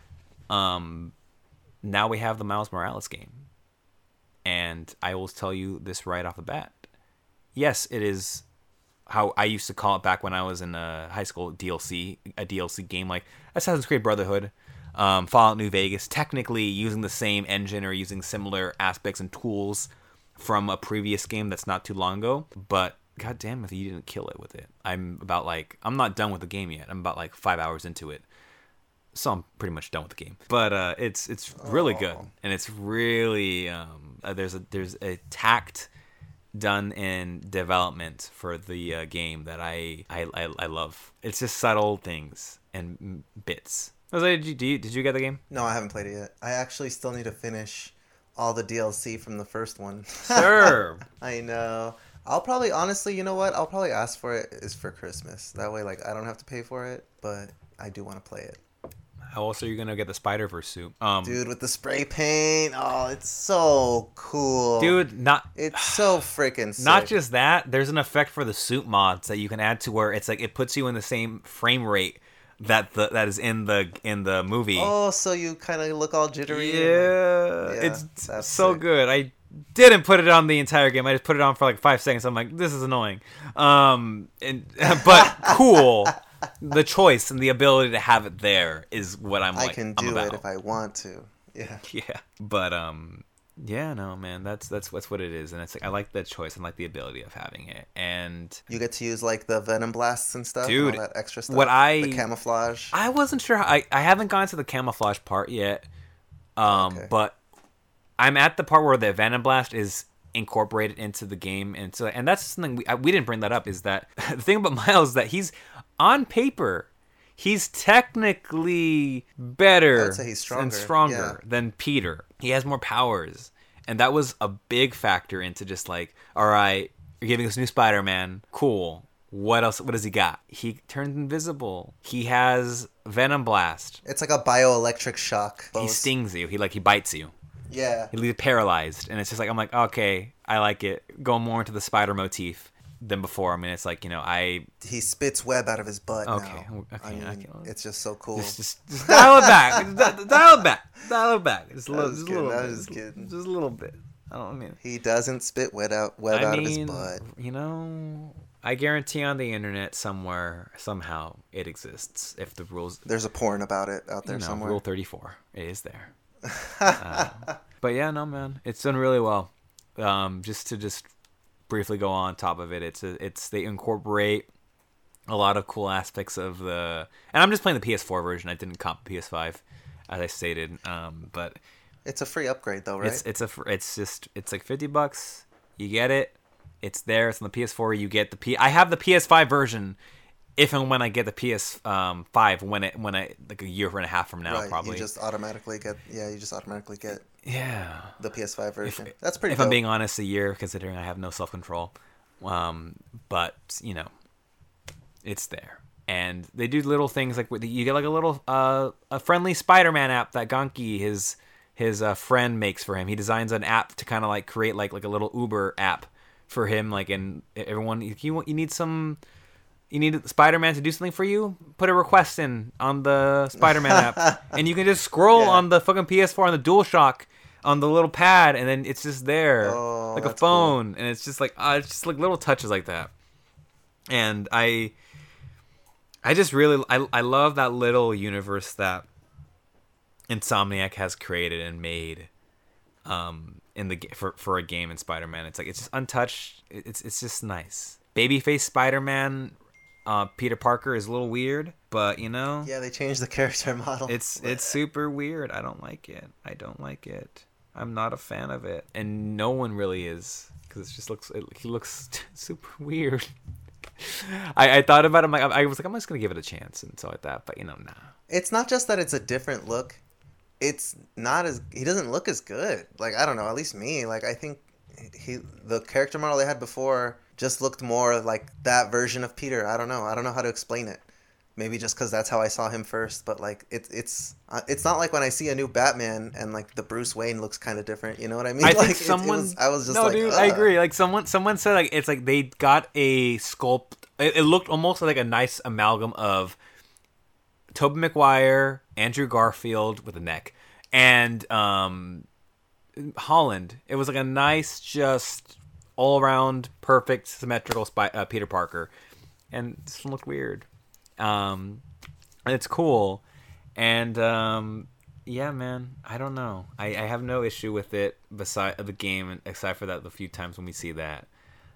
now we have the Miles Morales game. And I will tell you this right off the bat. Yes, it is how I used to call it back when I was in high school, a DLC game like Assassin's Creed Brotherhood, Fallout New Vegas, technically using the same engine or using similar aspects and tools from a previous game that's not too long ago. But god damn if you didn't kill it with it. I'm not done with the game yet. I'm about 5 hours into it. So I'm pretty much done with the game, but it's really good, and it's really there's a tact done in development for the game that I love. It's just subtle things and bits. Jose, did you get the game? No, I haven't played it yet. I actually still need to finish all the DLC from the first one. Sure. I know. I'll probably, honestly, you know what? I'll probably ask for it is for Christmas. That way, I don't have to pay for it, but I do want to play it. How else are you gonna get the Spider-Verse suit? Dude, with the spray paint. Oh, it's so cool. Dude, it's so freaking sick. Not just that, there's an effect for the suit mods that you can add to where it's like it puts you in the same frame rate that is in the movie. Oh, so you kind of look all jittery. Yeah, it's so sick. Good. I didn't put it on the entire game. I just put it on for 5 seconds. I'm like, this is annoying. But cool. The choice and the ability to have it there is what I can do it if I want to. Yeah. Yeah. But yeah, no, man, that's what it is, and it's I like that choice and like the ability of having it, and you get to use the venom blasts and stuff, dude, and all that extra stuff. The camouflage. I wasn't sure. I haven't gone to the camouflage part yet, okay. But I'm at the part where the venom blast is incorporated into the game, and that's something we didn't bring that up. Is that the thing about Miles is that he's on paper, he's technically better I would say he's and stronger, stronger yeah. than Peter. He has more powers. And that was a big factor into just like, all right, you're giving us new Spider-Man. Cool. What else? What does he got? He turns invisible. He has Venom Blast. It's like a bioelectric shock. He stings you. He bites you. Yeah. He leaves you paralyzed. And it's just like, I'm like, okay, I like it. Go more into the spider motif than before. I mean, it's like, He spits web out of his butt Okay, now. okay, I mean, I can- it's just so cool. just dial it back. Dial it back. Dial it back. Just a little, was just a kidding, little I bit. was kidding. Just a little bit. I don't mean. He doesn't spit web out of his butt. I guarantee on the internet somewhere, somehow, it exists. If the rules, There's a porn about it out there somewhere. Rule 34, it is there. But yeah, no, man, it's done really well. Just to briefly go on top of it, it's they incorporate a lot of cool aspects of and I'm just playing the PS4 version. I didn't comp PS5, as I stated. But It's a free upgrade though, right? it's like $50. You get it. It's there. It's on the PS4. You get I have the PS5 version. If and when I get the PS5, when I like a year and a half from now, right. probably. You just automatically get Yeah. the PS5 version. That's pretty If dope. I'm being honest, a year, considering I have no self-control. But, it's there. And they do little things like you get like a little a friendly Spider-Man app that Ganki, his friend, makes for him. He designs an app to kind of like create like a little Uber app for him. Like, and everyone, you need Spider-Man to do something for you? Put a request in on the Spider-Man app. And you can just scroll on the fucking PS4 on the DualShock on the little pad, and then it's just there. Oh, like a that's phone. Cool. And it's just like little touches like that. And I just really I love that little universe that Insomniac has created and made in the for a game in Spider-Man. It's like it's just untouched. It's just nice. Babyface Spider-Man Peter Parker is a little weird, but Yeah, they changed the character model. it's super weird. I don't like it. I'm not a fan of it, and no one really is, because he looks super weird. I thought about him. I was like, I'm just gonna give it a chance and so like that, but nah. It's not just that it's a different look. It's not he doesn't look as good. Like, I don't know, at least me. Like, I think the character model they had before just looked more like that version of Peter. I don't know how to explain it. Maybe just because that's how I saw him first. But like, it's not like when I see a new Batman and like the Bruce Wayne looks kind of different. You know what I mean? I like, think someone. I was just no, like, dude, ugh. I agree. Like someone said, like it's like they got a sculpt. It looked almost like a nice amalgam of Tobey Maguire, Andrew Garfield with a neck, and Holland. It was like a nice, just all around perfect symmetrical Peter Parker, and this one looked weird. And it's cool, and yeah, man, I don't know. I have no issue with it beside the game, except for that the few times when we see that.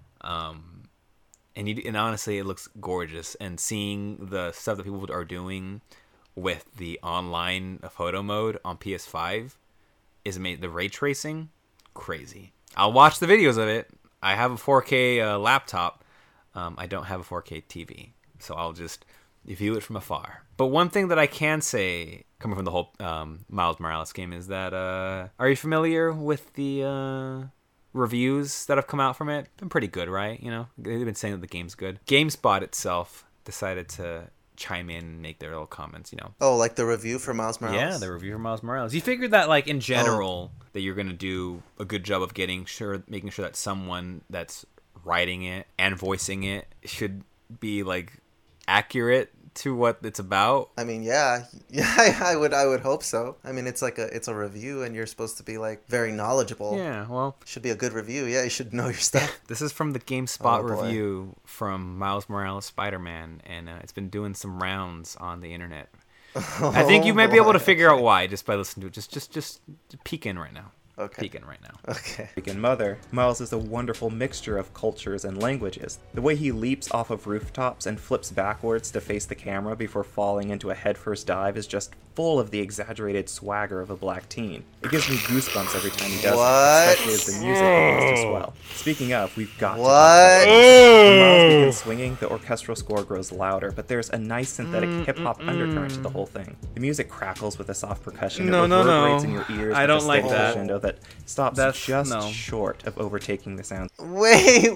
And honestly, it looks gorgeous. And seeing the stuff that people are doing with the online photo mode on PS5 is made the ray tracing crazy. I'll watch the videos of it. I have a 4K laptop. I don't have a 4K TV, so I'll just view it from afar. But one thing that I can say, coming from the whole Miles Morales game, is that are you familiar with the reviews that have come out from it? Been pretty good, right? They've been saying that the game's good. GameSpot itself decided to chime in and make their little comments. Oh, like the review for Miles Morales? Yeah, the review for Miles Morales. You figured that, like, in general, that you're gonna do a good job of making sure that someone that's writing it and voicing it should be like accurate to what it's about. I mean, yeah, I would hope so. I mean, it's a review, and you're supposed to be like very knowledgeable. Yeah, well, should be a good review. Yeah, you should know your stuff. This is from the GameSpot review from Miles Morales Spider-Man, and it's been doing some rounds on the internet. I think you might be able to figure out why just by listening to it. Just peek in right now. Okay. peeking right now. Okay. And Mother, Miles is a wonderful mixture of cultures and languages. The way he leaps off of rooftops and flips backwards to face the camera before falling into a headfirst dive is just full of the exaggerated swagger of a black teen. It gives me goosebumps every time he does What? it, especially as the music begins to swell. Speaking of, we've got to talk What? about this. When Miles begins swinging, the orchestral score grows louder, but there's a nice synthetic hip-hop undercurrent to the whole thing. The music crackles with a soft percussion that reverberates in your ears I with don't a like steady that. crescendo that stops That's- just no. short of overtaking the sound. Wait.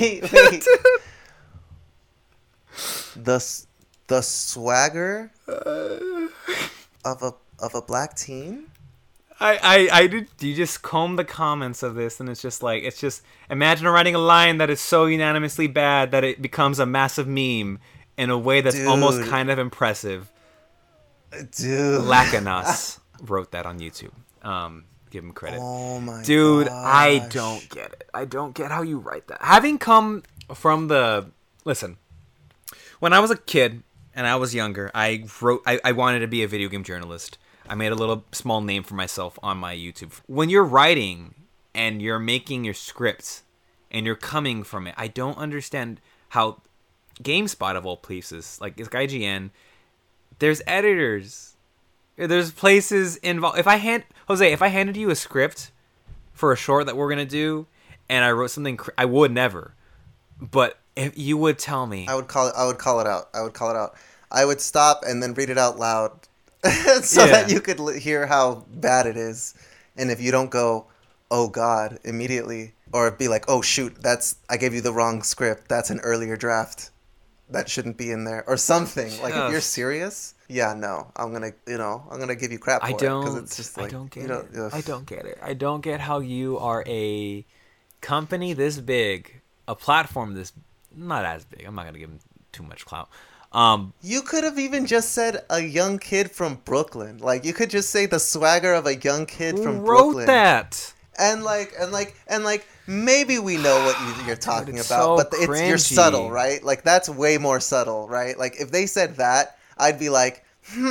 The swagger of a black teen? I did. You just comb the comments of this, and it's just imagine writing a line that is so unanimously bad that it becomes a massive meme in a way that's almost Dude. kind of impressive. Dude. Lakanos wrote that on YouTube. Give him credit. Oh my Dude, gosh. I don't get it. I don't get how you write that. Having come from listen, when I was a kid and I was younger, I wanted to be a video game journalist. I made a little small name for myself on my YouTube. When you're writing and you're making your scripts and you're coming from it, I don't understand how GameSpot of all places, like it's IGN, there's editors. There's places involved. If I handed you a script for a short that we're gonna do, and I wrote something, I would never. But if you would tell me, I would call it out. I would stop and then read it out loud, so that you could hear how bad it is. And if you don't go, "Oh God," immediately, or be like, "Oh shoot, I gave you the wrong script. That's an earlier draft. That shouldn't be in there," or something. Like if you're serious. Yeah, no, I'm gonna give you crap for it because it's just like I don't get you know, it. I don't get it. I don't get how you are a company this big, a platform this not as big. I'm not gonna give them too much clout. You could have even just said a young kid from Brooklyn. Like you could just say the swagger of a young kid from wrote Brooklyn. that? And maybe we know what you're talking it's about, so but you're cringy. subtle, right? Like that's way more subtle, right? Like if they said that, I'd be like,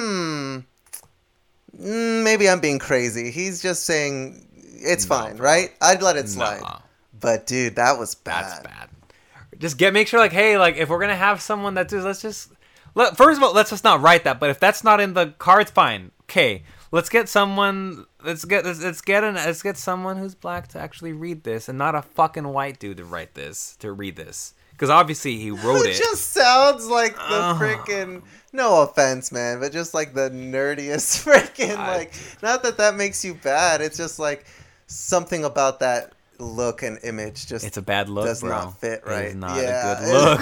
maybe I'm being crazy. He's just saying it's fine, bro. right? I'd let it slide. Nah. But dude, that was bad. That's bad. Just make sure, like, hey, like, if we're gonna have someone that does, first of all, let's just not write that. But if that's not in the cards, fine. Okay, let's get someone. Let's get someone who's black to actually read this, and not a fucking white dude to read this. Because obviously he wrote it. It just sounds like the freaking. No offense, man, but just like the nerdiest freaking like. Not that makes you bad. It's just like something about that look and image just. It's a bad look, does bro. not fit right. It is not a good look.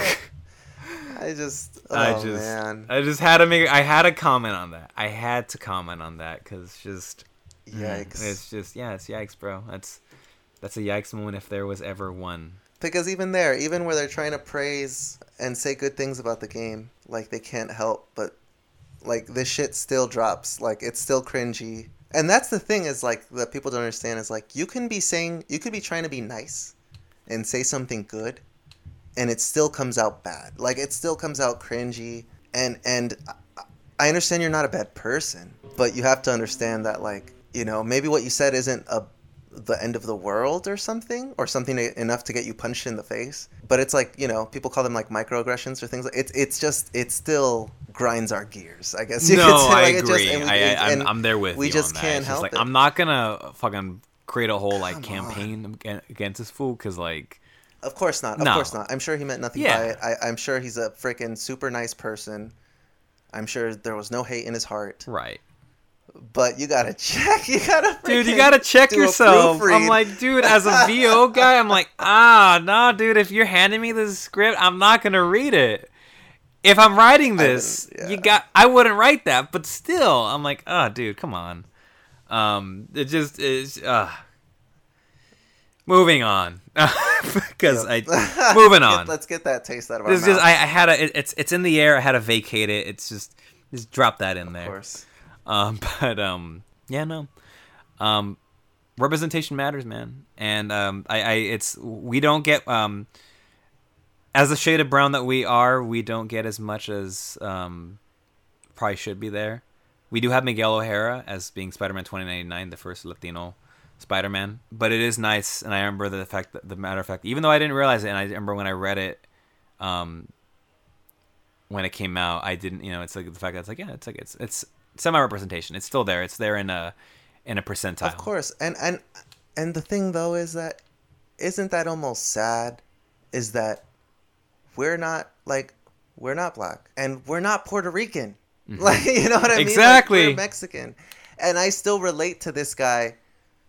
Man. I just had to I had to comment on that. I had to comment on that because just. Yikes. It's just it's yikes, bro. That's a yikes moment if there was ever one. Because even where they're trying to praise and say good things about the game, like they can't help but like this shit still drops. Like it's still cringy. And that's the thing is like that people don't understand is like you could be trying to be nice and say something good and it still comes out bad. Like it still comes out cringy and I understand you're not a bad person, but you have to understand that like, you know, maybe what you said isn't the end of the world or something enough to get you punched in the face. But it's like, you know, people call them like microaggressions or things like it still grinds our gears, I guess you could say. I Like, agree. and I'm there with we you just on that. can't It's just help like, it. I'm not gonna fucking create a whole like Come campaign against this fool because like Of course not. Of No. course not. I'm sure he meant nothing Yeah. by it. I'm sure he's a freaking super nice person. I'm sure there was no hate in his heart. right. But you gotta check. You gotta Dude, you freaking gotta check do a yourself. proofread. I'm like, dude, as a VO guy, I'm like, no, dude, if you're handing me this script, I'm not gonna read it. If I'm writing this, I wouldn't write that, but still, I'm like, dude, come on. It just is, moving on. Because moving on. Let's get that taste out of our It's mouth. just, I had it's in the air, I had to vacate it, it's just drop that in there. Of course. Representation matters, man. And we don't get as a shade of brown that we are, we don't get as much as probably should be there. We do have Miguel O'Hara as being Spider-Man 2099, the first Latino Spider-Man, but it is nice, and I remember the matter of fact, even though I didn't realize it, and I remember when I read it, when it came out, I didn't, it's like the fact that it's like, yeah, it's like it's semi-representation. It's still there. It's there in a percentile. Of course, and the thing though is that isn't that almost sad? Is that we're not black and we're not Puerto Rican. Mm-hmm. Like, you know what I mean? Exactly. Like, we're Mexican, and I still relate to this guy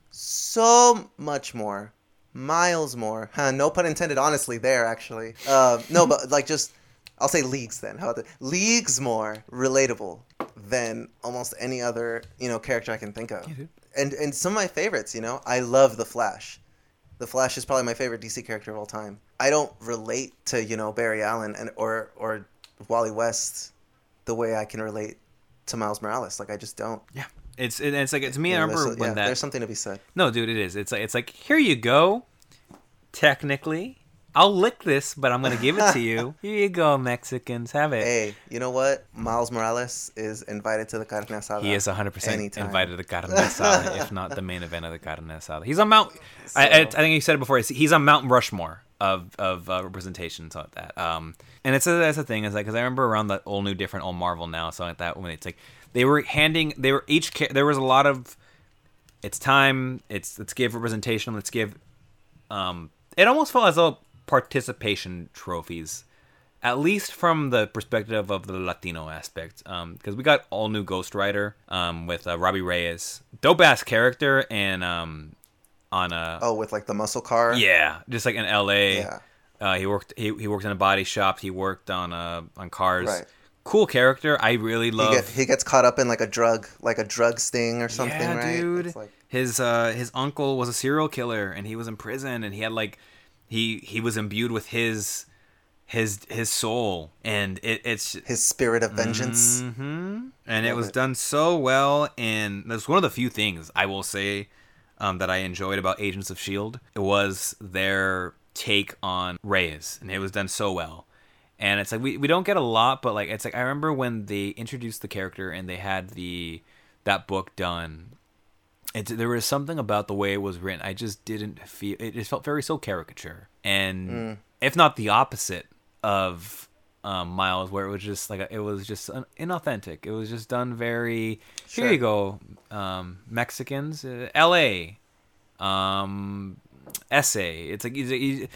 so much more, miles more. No pun intended. Honestly, there actually. No, but like just. I'll say leagues then. How about that? Leagues more relatable than almost any other, character I can think of. And some of my favorites, I love The Flash. The Flash is probably my favorite DC character of all time. I don't relate to, Barry Allen or Wally West the way I can relate to Miles Morales. Like, I just don't. Yeah. It's like, to me, I remember when that... There's something to be said. No, dude, it is. It's like, here you go. Technically... I'll lick this, but I'm going to give it to you. Here you go, Mexicans. Have it. Hey, you know what? Miles Morales is invited to the carne asada. He is 100% invited to the carne asada, if not the main event of the carne asada. He's on Mount... I think you said it before. He's on Mount Rushmore of representation, something like that. And that's the thing. Is like, because I remember around the old Marvel now, something like that, when it's like, there was a lot of, it's time, let's give representation, let's give... it almost felt as though participation trophies, at least from the perspective of the Latino aspect, because we got all new Ghost Rider with Robbie Reyes, dope ass character, and with like the muscle car, just like in LA, he worked in a body shop, he worked on cars, right. Cool character. I really love. He gets caught up in like a drug sting or something, yeah, right? Dude. Like... His uncle was a serial killer, and he was in prison, and he had like. He was imbued with his soul, and it's his spirit of vengeance. Mm-hmm. And it was done so well, and that's one of the few things I will say that I enjoyed about Agents of S.H.I.E.L.D. It was their take on Reyes, and it was done so well. And it's like we don't get a lot, but like it's like I remember when they introduced the character and they had that book done. There was something about the way it was written. I just didn't feel it. It felt very so caricature, and if not the opposite of Miles, where it was just like it was just inauthentic. It was just done very. Sure. Here you go, Mexicans, L.A. Essay. It's like we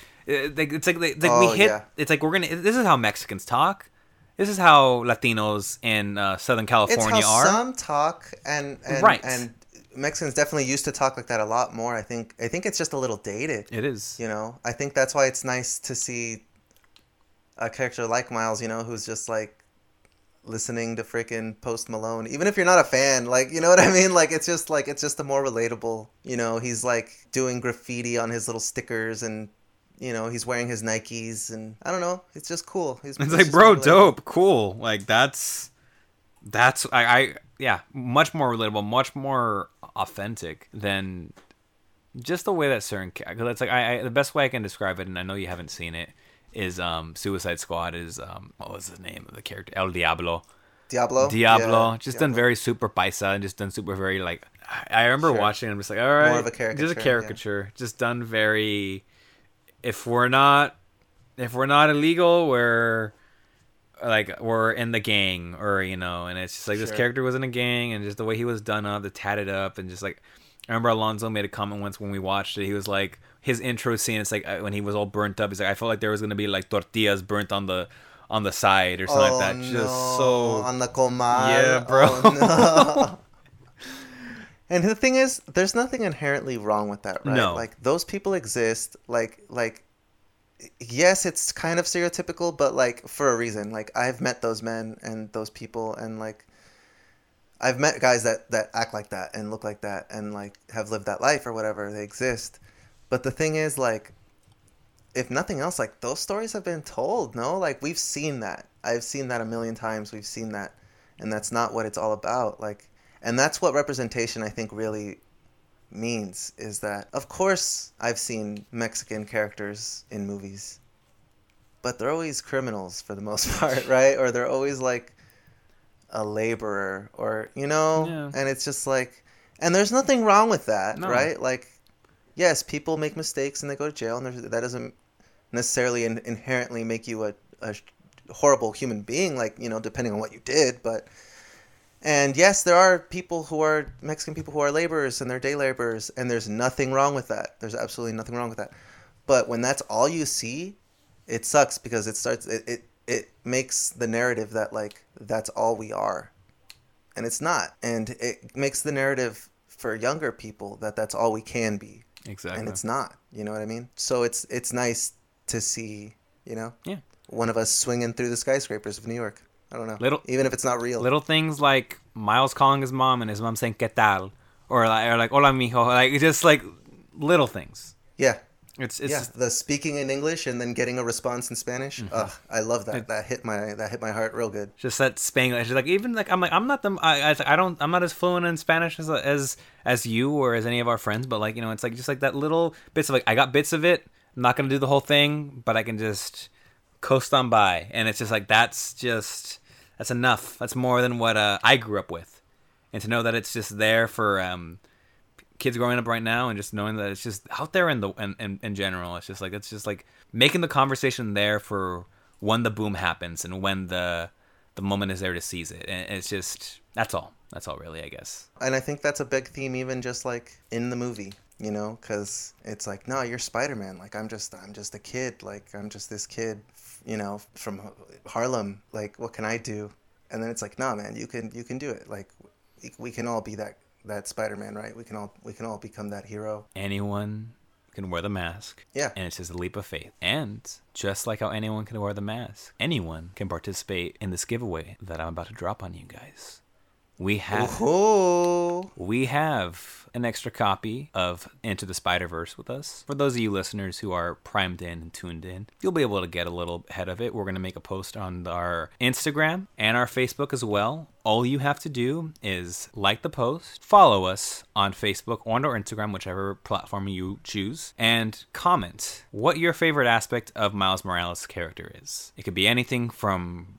hit. Yeah. It's like we're gonna. This is how Mexicans talk. This is how Latinos in Southern California it's how are. Some talk and right. And Mexicans definitely used to talk like that a lot more. I think it's just a little dated. It is. I think that's why it's nice to see a character like Miles, who's just like listening to freaking Post Malone. Even if you're not a fan, like, you know what I mean? Like, it's just a more relatable, he's like doing graffiti on his little stickers and, he's wearing his Nikes and I don't know. It's just cool. It's like, bro, dope, cool. Like that's yeah, much more relatable, much more authentic than just the way that certain. Cause it's like the best way I can describe it, and I know you haven't seen it, is Suicide Squad is what was the name of the character? El Diablo. Diablo. Yeah, just done very super paisa and just done super very like. I remember watching it, I'm just like, all right, more of a caricature. Just a caricature, just done very. If we're not illegal, we're in the gang, or and it's just like this character was in a gang, and just the way he was done up, the tatted up, and just like I remember Alonzo made a comment once when we watched it. He was like, his intro scene, it's like when he was all burnt up, he's like, I felt like there was gonna be like tortillas burnt on the side or something like that. No. Just so on the comal. Yeah, bro. Oh, no. And the thing is, there's nothing inherently wrong with that, right? No. Like, those people exist, like yes, it's kind of stereotypical, but like for a reason. Like, I've met those men and those people, and like I've met guys that act like that and look like that and like have lived that life or whatever. They exist. But the thing is, like, if nothing else, like, those stories have been told, no? Like, we've seen that. I've seen that a million times. We've seen that. And that's not what it's all about. Like, and that's what representation, I think, really means, is that, of course, I've seen Mexican characters in movies, but they're always criminals for the most part, right? Or they're always like a laborer, or, Yeah. And it's just like, And there's nothing wrong with that, No. right? Like, yes, people make mistakes and they go to jail, and that doesn't necessarily inherently make you a horrible human being, like, you know, depending on what you did. But, and yes, there are Mexican people who are laborers, and they're day laborers, and there's nothing wrong with that. There's absolutely nothing wrong with that. But when that's all you see, it sucks, because it makes the narrative that, like, that's all we are. And it's not. And it makes the narrative for younger people that that's all we can be. Exactly. And it's not. You know what I mean? So it's nice to see, you know, Yeah. one of us swinging through the skyscrapers of New York. I don't know. Even if it's not real. Little things like Miles calling his mom and his mom saying "qué tal," or like "hola mijo," like just like little things. Yeah. It's The speaking in English and then getting a response in Spanish. Mm-hmm. Ugh, I love that. That hit my heart real good. just that Spanglish. Like even like I'm not as fluent in Spanish as you or as any of our friends, but like, you know, it's like just like that little bits of like, I got bits of it. I'm not gonna do the whole thing, but I can just coast on by, and it's just like that's enough. That's more than what I grew up with, and to know that it's just there for kids growing up right now, and just knowing that it's just out there in general. It's just like making the conversation there for when the boom happens and when the moment is there to seize it. And it's just that's all really, I guess. And I think that's a big theme, even just like in the movie, you know, because it's like, no, you're Spider-Man. Like, I'm just a kid. Like, I'm just this kid, you know, from Harlem. Like, what can I do? And then it's like, nah, man, you can do it. Like, we can all be that Spider-Man, right? We can all become that hero. Anyone can wear the mask. Yeah. And it's just a leap of faith. And just like how anyone can wear the mask, anyone can participate in this giveaway that I'm about to drop on you guys. We have an extra copy of Into the Spider-Verse with us. For those of you listeners who are primed in and tuned in, you'll be able to get a little ahead of it. We're going to make a post on our Instagram and our Facebook as well. All you have to do is like the post, follow us on Facebook or Instagram, whichever platform you choose, and comment what your favorite aspect of Miles Morales' character is. It could be anything from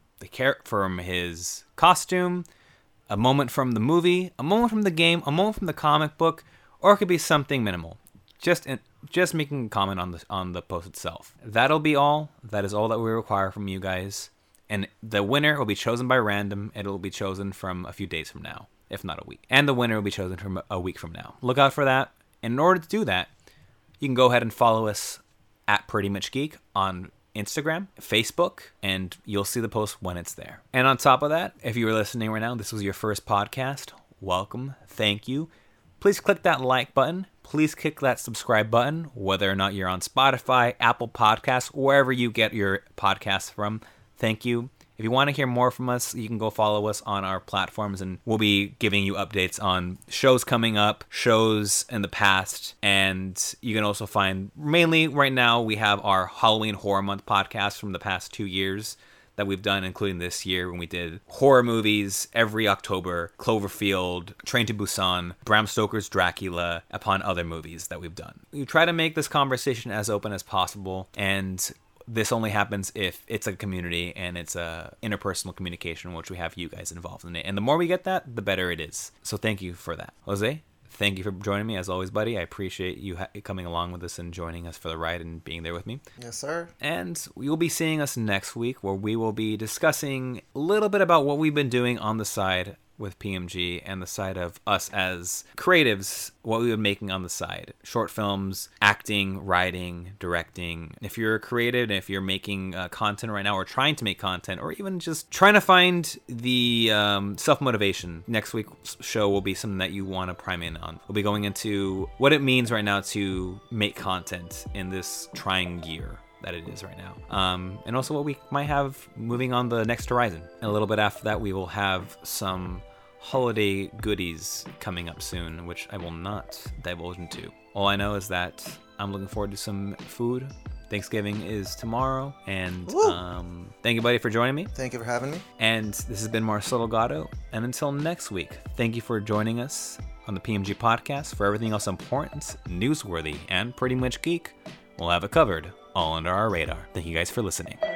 his costume, a moment from the movie, a moment from the game, a moment from the comic book, or it could be something minimal. Just making a comment on the post itself. That'll be all. That is all that we require from you guys. And the winner will be chosen by random. It'll be chosen from a few days from now, if not a week. And the winner will be chosen from a week from now. Look out for that. And in order to do that, you can go ahead and follow us at Pretty Much Geek on Instagram, Facebook, and you'll see the post when it's there. And on top of that, if you were listening right now, this was your first podcast, welcome, thank you. Please click that like button. Please click that subscribe button, whether or not you're on Spotify, Apple Podcasts, wherever you get your podcasts from. Thank you. If you want to hear more from us, you can go follow us on our platforms, and we'll be giving you updates on shows coming up, shows in the past, and you can also find, mainly right now, we have our Halloween Horror Month podcast from the past 2 years that we've done, including this year when we did horror movies every October, Cloverfield, Train to Busan, Bram Stoker's Dracula, upon other movies that we've done. We try to make this conversation as open as possible, and this only happens if it's a community and it's a interpersonal communication in which we have you guys involved in it. And the more we get that, the better it is. So thank you for that. Jose, thank you for joining me as always, buddy. I appreciate you coming along with us and joining us for the ride and being there with me. Yes, sir. And you'll be seeing us next week, where we will be discussing a little bit about what we've been doing on the side with PMG and the side of us as creatives, what we've been making on the side. Short films, acting, writing, directing. If you're a creative and if you're making content right now, or trying to make content, or even just trying to find the self-motivation, next week's show will be something that you want to prime in on. We'll be going into what it means right now to make content in this trying year that it is right now, and also what we might have moving on the next horizon. And a little bit after that, we will have some holiday goodies coming up soon, which I will not divulge into. All I know is that I'm looking forward to some food. Thanksgiving is tomorrow, and thank you, buddy, for joining me. Thank you for having me. And this has been Marcelo Gatto, and until next week, thank you for joining us on the PMG podcast. For everything else important, newsworthy, and pretty much geek, we'll have it covered all under our radar. Thank you guys for listening.